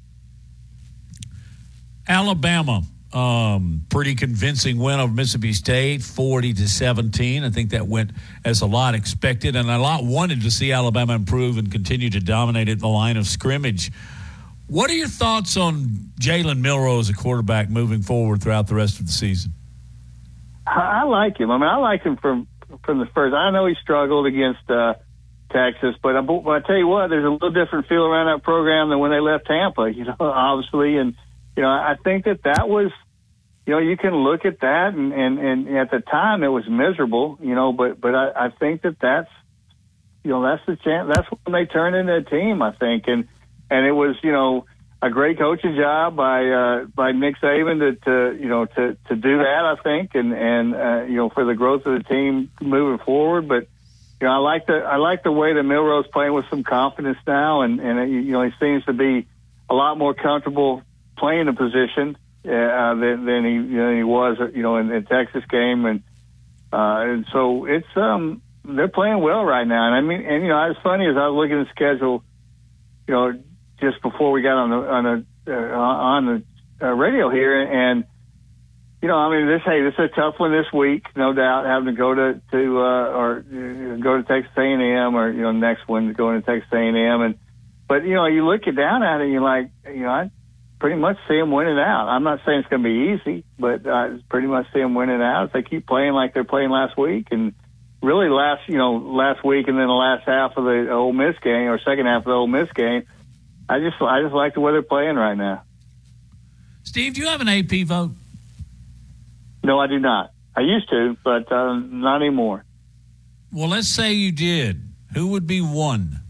Alabama, um, pretty convincing win over Mississippi State, forty to seventeen. I think that went as a lot expected, and a lot wanted to see Alabama improve and continue to dominate at the line of scrimmage. What are your thoughts on Jalen Milroe as a quarterback moving forward throughout the rest of the season? I like him. I mean, I like him from from the first. I know he struggled against uh, Texas, but I, but I tell you what, there's a little different feel around that program than when they left Tampa. You know, obviously, and you know, I think that that was, you know, you can look at that, and, and, and at the time it was miserable, you know, but but I, I think that that's, you know, that's the chance. That's when they turned into a team, I think, and and it was, you know, a great coaching job by uh, by Nick Saban to, to you know to, to do that, I think, and and uh, you know for the growth of the team moving forward. But you know, I like the I like the way that Milroe's playing with some confidence now, and and you know he seems to be a lot more comfortable playing a position uh, than, than he you know, he was you know in the Texas game, and uh, and so it's um they're playing well right now. And I mean, and you know, it's funny as I was looking at the schedule, you know, just before we got on the on the uh, on the uh, radio here, and you know, I mean, this hey, this is a tough one this week, no doubt, having to go to to uh, or uh, go to Texas A and M, or you know, next one going to Texas A and M, and but you know, you look it down at it, and you're like, you know, I pretty much see them winning out. I'm not saying it's going to be easy, but I pretty much see them winning out if they keep playing like they're playing last week, and really last, you know, last week, and then the last half of the Ole Miss game, or second half of the Ole Miss game. I just, I just like the way they're playing right now. Steve, do you have an A P vote? No, I do not. I used to, but uh, not anymore. Well, let's say you did. Who would be one?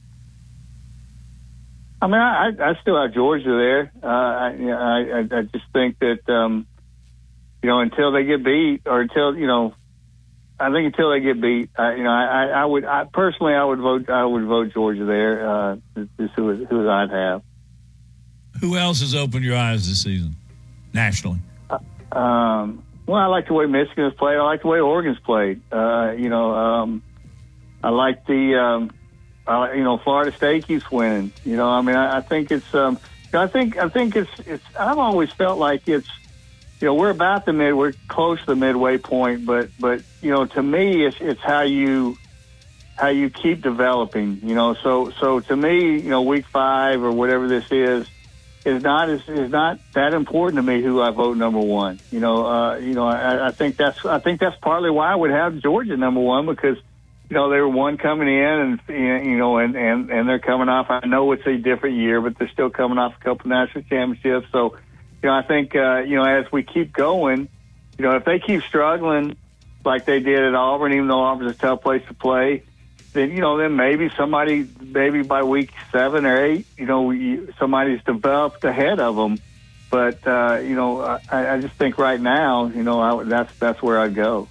I mean, I, I still have Georgia there. Uh, I, I, I just think that, um, you know, until they get beat, or until, you know, I think until they get beat, I, you know, I, I would, I personally, I would vote, I would vote Georgia there. Uh, is who, who I'd have. Who else has opened your eyes this season, nationally? Uh, um, well, I like the way Michigan has played. I like the way Oregon's played. Uh, you know, um, I like the. Um, Uh, you know, Florida State keeps winning. You know, I mean, I, I think it's. Um, I think. I think it's. It's. I've always felt like it's. You know, we're about the mid. We're close to the midway point, but but you know, to me, it's it's how you how you keep developing. You know, so so to me, you know, week five or whatever this is is not is, is not that important to me who I vote number one. You know, uh, you know, I, I think that's I think that's partly why I would have Georgia number one, because you know, they were one coming in, and you know, and, and, and they're coming off. I know it's a different year, but they're still coming off a couple national championships. So, you know, I think uh, you know, as we keep going, you know, if they keep struggling like they did at Auburn, even though Auburn's a tough place to play, then you know, then maybe somebody, maybe by week seven or eight, you know, you, somebody's developed ahead of them. But uh, you know, I, I just think right now, you know, I, that's that's where I'd go.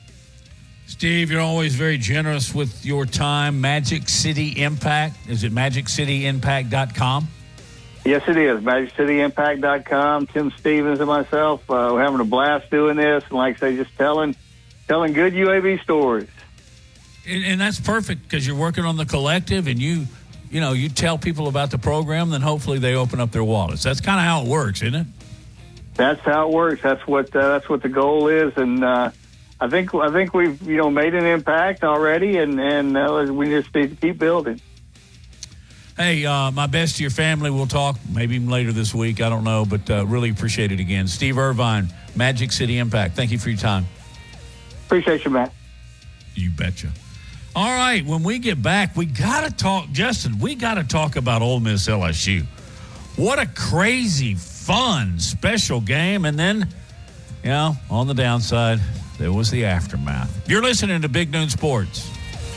Steve, you're always very generous with your time. Magic City Impact. Is it magic city impact dot com? Yes, it is. magic city impact dot com. Tim Stevens and myself, uh, we're having a blast doing this. And like I say, just telling telling good U A B stories. And, and that's perfect, because you're working on the collective, and you, you know, you tell people about the program, then hopefully they open up their wallets. That's kind of how it works, isn't it? That's how it works. That's what uh, that's what the goal is. And, uh, I think I think we've you know made an impact already, and and uh, we just need to keep building. Hey, uh, my best to your family. We'll talk maybe even later this week. I don't know, but uh, really appreciate it again. Steve Irvine, Magic City Impact. Thank you for your time. Appreciate you, Matt. You betcha. All right, when we get back, we got to talk, Justin. We got to talk about Ole Miss L S U. What a crazy, fun, special game, and then, you know, on the downside, there was the aftermath. You're listening to Big Noon Sports.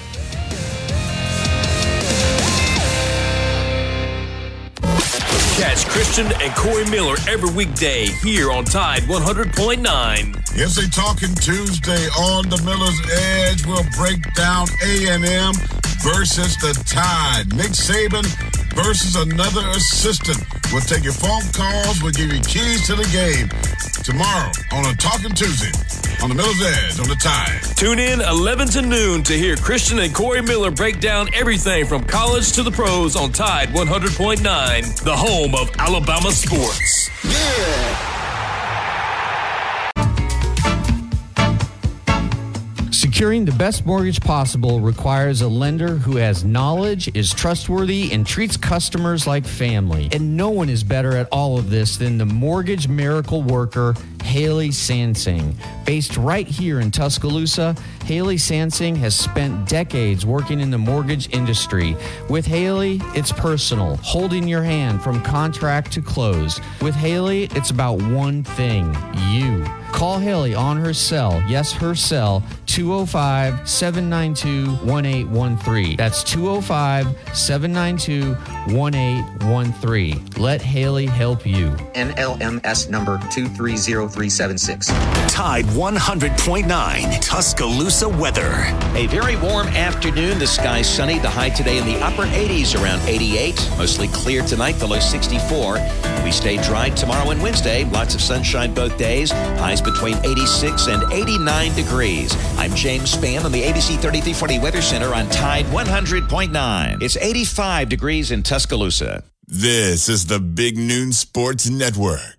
Catch Christian and Corey Miller every weekday here on Tide one hundred point nine. It's a Talking Tuesday on the Miller's Edge. We'll break down A and M versus the Tide. Nick Saban versus another assistant. We'll take your phone calls. We'll give you keys to the game tomorrow on a Talking Tuesday on the Miller's Edge on the Tide. Tune in eleven to noon to hear Christian and Corey Miller break down everything from college to the pros on Tide one hundred point nine, the home of Alabama sports. Yeah. Securing the best mortgage possible requires a lender who has knowledge, is trustworthy, and treats customers like family. And no one is better at all of this than the mortgage miracle worker, Haley Sansing. Based right here in Tuscaloosa, Haley Sansing has spent decades working in the mortgage industry. With Haley, it's personal, holding your hand from contract to close. With Haley, it's about one thing, you. Call Haley on her cell, yes, her cell, two oh five, seven nine two, one eight one three. That's two oh five, seven nine two, one eight one three. Let Haley help you. N L M S number two three zero three seven six. Tide one hundred point nine Tuscaloosa weather. A very warm afternoon. The sky sunny. The high today in the upper eighties, around eighty-eight. Mostly clear tonight, the low sixty-four. We stay dry tomorrow and Wednesday. Lots of sunshine both days. Highs between eighty-six and eighty-nine degrees. I'm James Spann on the A B C thirty-three forty Weather Center on Tide one hundred point nine. It's eighty-five degrees in Tuscaloosa. This is the Big Noon Sports Network.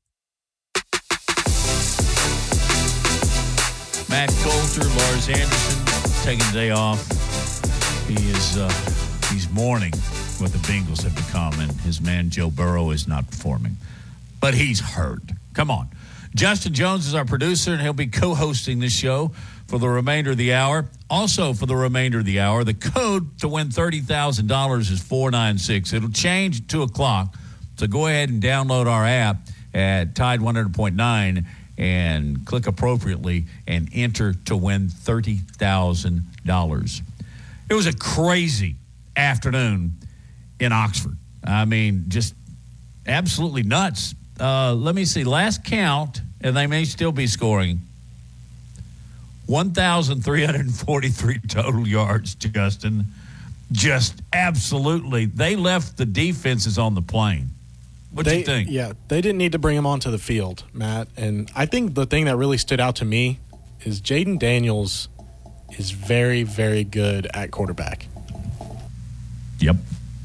Matt Coulter, Lars Anderson, taking the day off. He is uh, he's mourning what the Bengals have become, and his man Joe Burrow is not performing. But he's hurt. Come on. Justin Jones is our producer, and he'll be co-hosting this show for the remainder of the hour. Also, for the remainder of the hour, the code to win thirty thousand dollars is four nine six. It'll change at two o'clock, so go ahead and download our app at Tide one hundred point nine and click appropriately and enter to win thirty thousand dollars. It was a crazy afternoon in Oxford. I mean, just absolutely nuts. Uh, let me see. Last count, and they may still be scoring, one thousand three hundred forty-three total yards, Justin. Just absolutely. They left the defenses on the plane. What do you think? Yeah, they didn't need to bring him onto the field, Matt. And I think the thing that really stood out to me is Jaden Daniels is very, very good at quarterback. Yep.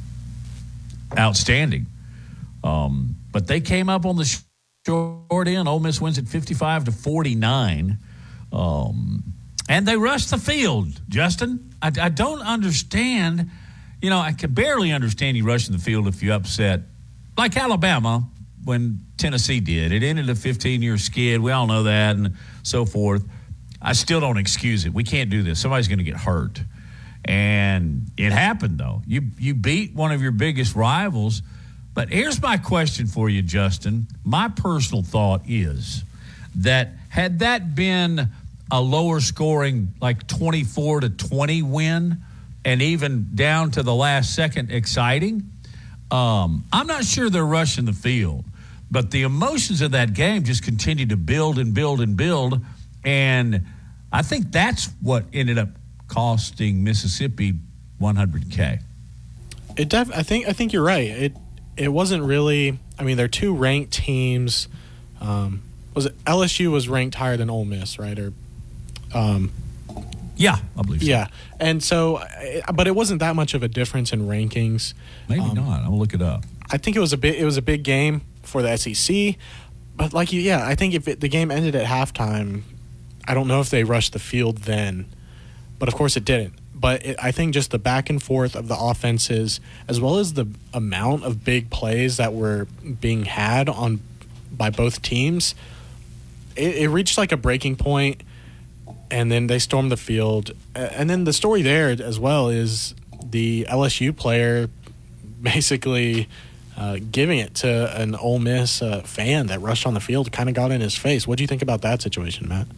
Outstanding. Um, but they came up on the short end. Ole Miss wins at fifty-five to forty-nine. Um, and they rushed the field, Justin. I, I don't understand. You know, I can barely understand you rushing the field if you upset, like Alabama when Tennessee did. It ended a fifteen-year skid. We all know that and so forth. I still don't excuse it. We can't do this. Somebody's going to get hurt. And it happened, though. You you beat one of your biggest rivals. But here's my question for you, Justin. My personal thought is that had that been a lower scoring, like twenty-four to twenty win, and even down to the last second exciting, um, I'm not sure they're rushing the field. But the emotions of that game just continued to build and build and build. And I think that's what ended up costing Mississippi one hundred K. It def- I think I think you're right. It it wasn't really. I mean, they're two ranked teams. Um, was it L S U was ranked higher than Ole Miss, right? Or um, yeah, I believe so. Yeah, and so, but it wasn't that much of a difference in rankings. Maybe um, not. I'll look it up. I think it was a bit. It was a big game for the S E C, but like you, yeah, I think if it, the game ended at halftime, I don't know if they rushed the field then, but of course it didn't. But it, I think just the back and forth of the offenses, as well as the amount of big plays that were being had on by both teams, it, it reached like a breaking point, and then they stormed the field. And then the story there as well is the L S U player basically uh, giving it to an Ole Miss uh, fan that rushed on the field, kind of got in his face. What do you think about that situation, Matt?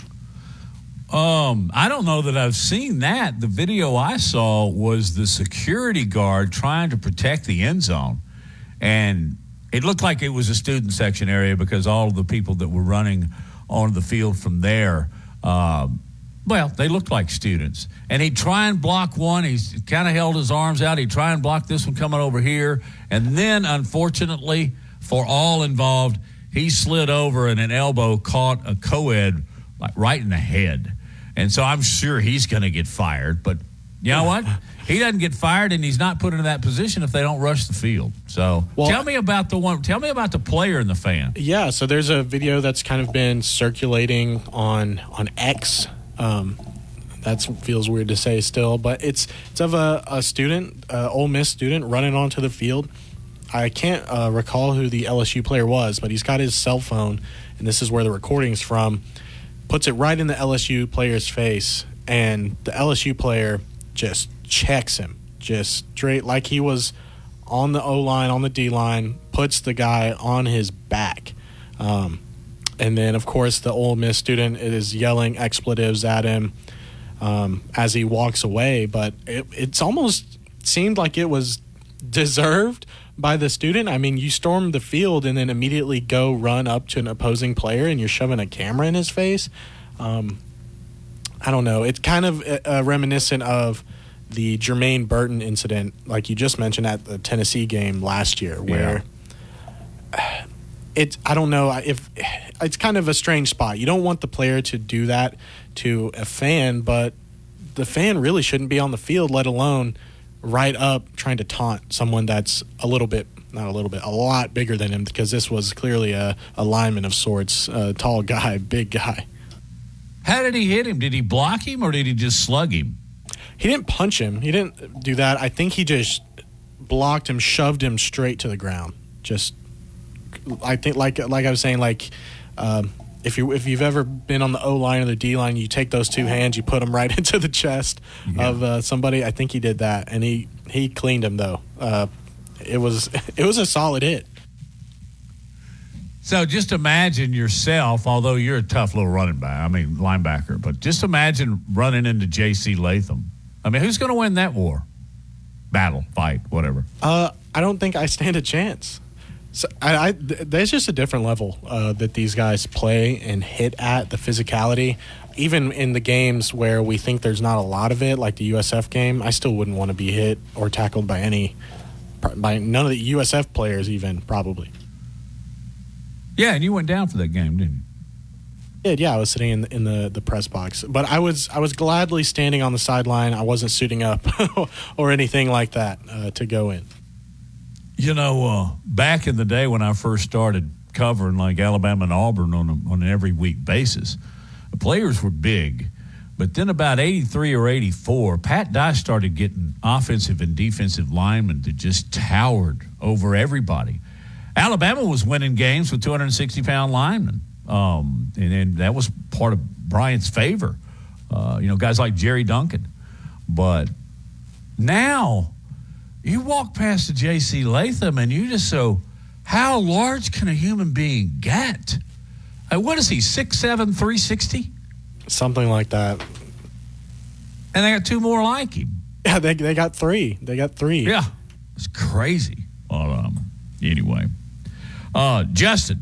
Um, I don't know that I've seen that. The video I saw was the security guard trying to protect the end zone. And it looked like it was a student section area because all of the people that were running on the field from there, um, well, they looked like students. And he'd try and block one. He's kind of held his arms out. He'd try and block this one coming over here. And then, unfortunately, for all involved, he slid over and an elbow caught a co-ed like right in the head. And so I'm sure he's going to get fired. But you know what? He doesn't get fired, and he's not put into that position if they don't rush the field. So well, tell me about the one. Tell me about the player and the fan. Yeah. So there's a video that's kind of been circulating on on X. Um, that feels weird to say still, but it's it's of a, a student, uh, Ole Miss student, running onto the field. I can't uh, recall who the L S U player was, but he's got his cell phone, and this is where the recording's from. Puts it right in the L S U player's face, and the L S U player just checks him, just straight like he was on the O-line, on the D-line, puts the guy on his back. Um, and then, of course, the Ole Miss student is yelling expletives at him um, as he walks away. But it, it's almost seemed like it was deserved by the student. I mean, you storm the field and then immediately go run up to an opposing player and you're shoving a camera in his face. Um, I don't know. It's kind of uh, reminiscent of the Jermaine Burton incident, like you just mentioned at the Tennessee game last year, where yeah. it's, I don't know if it's kind of a strange spot. You don't want the player to do that to a fan, but the fan really shouldn't be on the field, let alone right up trying to taunt someone that's a little bit, not a little bit, a lot bigger than him, because this was clearly a, a lineman of sorts, a tall guy, big guy. How did he hit him? Did he block him or did he just slug him? He didn't punch him. He didn't do that. I think he just blocked him, shoved him straight to the ground. Just, I think, like like I was saying, like um, if you if you've ever been on the O line or the D line, you take those two hands, you put them right into the chest yeah. of uh, somebody. I think he did that, and he he cleaned him though. Uh, it was it was a solid hit. So just imagine yourself, although you're a tough little running back, I mean linebacker, but just imagine running into J C Latham. I mean, who's going to win that war? Battle, fight, whatever. Uh, I don't think I stand a chance. So I, I th- there's just a different level uh, that these guys play and hit at, the physicality. Even in the games where we think there's not a lot of it, like the U S F game, I still wouldn't want to be hit or tackled by any, by none of the U S F players even, probably. Yeah, and you went down for that game, didn't you? Yeah, yeah, I was sitting in the, in the, the press box, but I was I was gladly standing on the sideline. I wasn't suiting up or anything like that uh, to go in. You know, uh, back in the day when I first started covering like Alabama and Auburn on a, on an every week basis, the players were big. But then about eighty-three or eighty-four, Pat Dye started getting offensive and defensive linemen that just towered over everybody. Alabama was winning games with two hundred sixty pound linemen, um, and, and that was part of Bryant's favor. Uh, you know, guys like Jerry Duncan. But now you walk past the J C Latham and you just so, how large can a human being get? Uh, what is he, six seven, three sixty? Something like that. And they got two more like him. Yeah, they they got three. They got three. Yeah, it's crazy. Well, um, anyway, uh, Justin,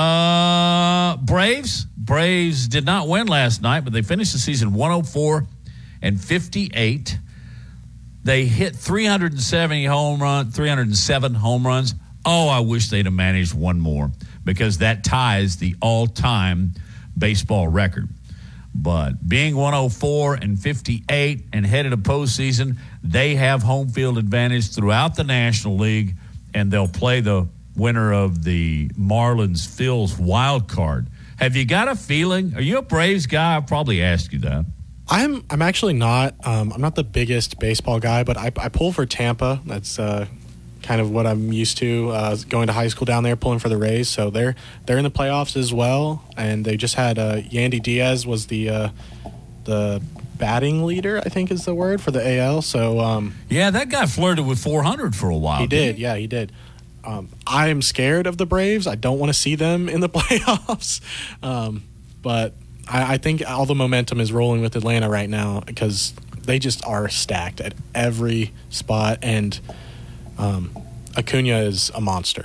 uh, Braves. Braves did not win last night, but they finished the season one oh four and fifty-eight. They hit three hundred seventy home run, three hundred seven home runs. Oh, I wish they'd have managed one more because that ties the all-time baseball record. But being one oh four and fifty-eight and headed to postseason, they have home field advantage throughout the National League, and they'll play the winner of the Marlins Phil's wild card. Have you got a feeling? Are you a Braves guy? I probably asked you that. I'm I'm actually not. Um, I'm not the biggest baseball guy, but I, I pull for Tampa. That's uh, kind of what I'm used to. Uh, going to high school down there, pulling for the Rays. So they're they're in the playoffs as well, and they just had uh, Yandy Diaz was the uh, the batting leader, I think is the word, for the A L. So um, yeah, that guy flirted with four hundred for a while. He did. He? Yeah, he did. Um, I am scared of the Braves. I don't want to see them in the playoffs, um, but. I think all the momentum is rolling with Atlanta right now because they just are stacked at every spot, and um, Acuna is a monster.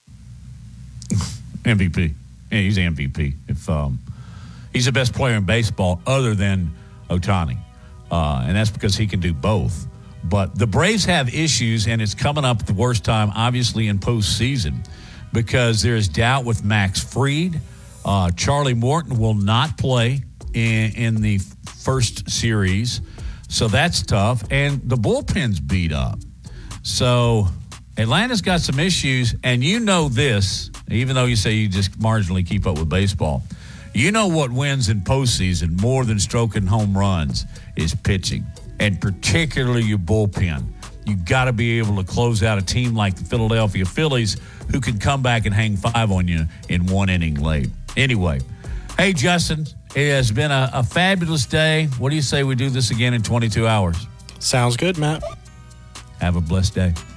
M V P. Yeah, he's M V P. If um, he's the best player in baseball other than Ohtani, uh, and that's because he can do both. But the Braves have issues, and it's coming up at the worst time, obviously, in postseason because there's doubt with Max Fried. Uh, Charlie Morton will not play in, in the first series, so that's tough. And the bullpen's beat up. So Atlanta's got some issues, and you know this, even though you say you just marginally keep up with baseball. You know what wins in postseason more than stroking home runs is pitching, and particularly your bullpen. You got to be able to close out a team like the Philadelphia Phillies who can come back and hang five on you in one inning late. Anyway, hey, Justin, it has been a, a fabulous day. What do you say we do this again in twenty-two hours? Sounds good, Matt. Have a blessed day.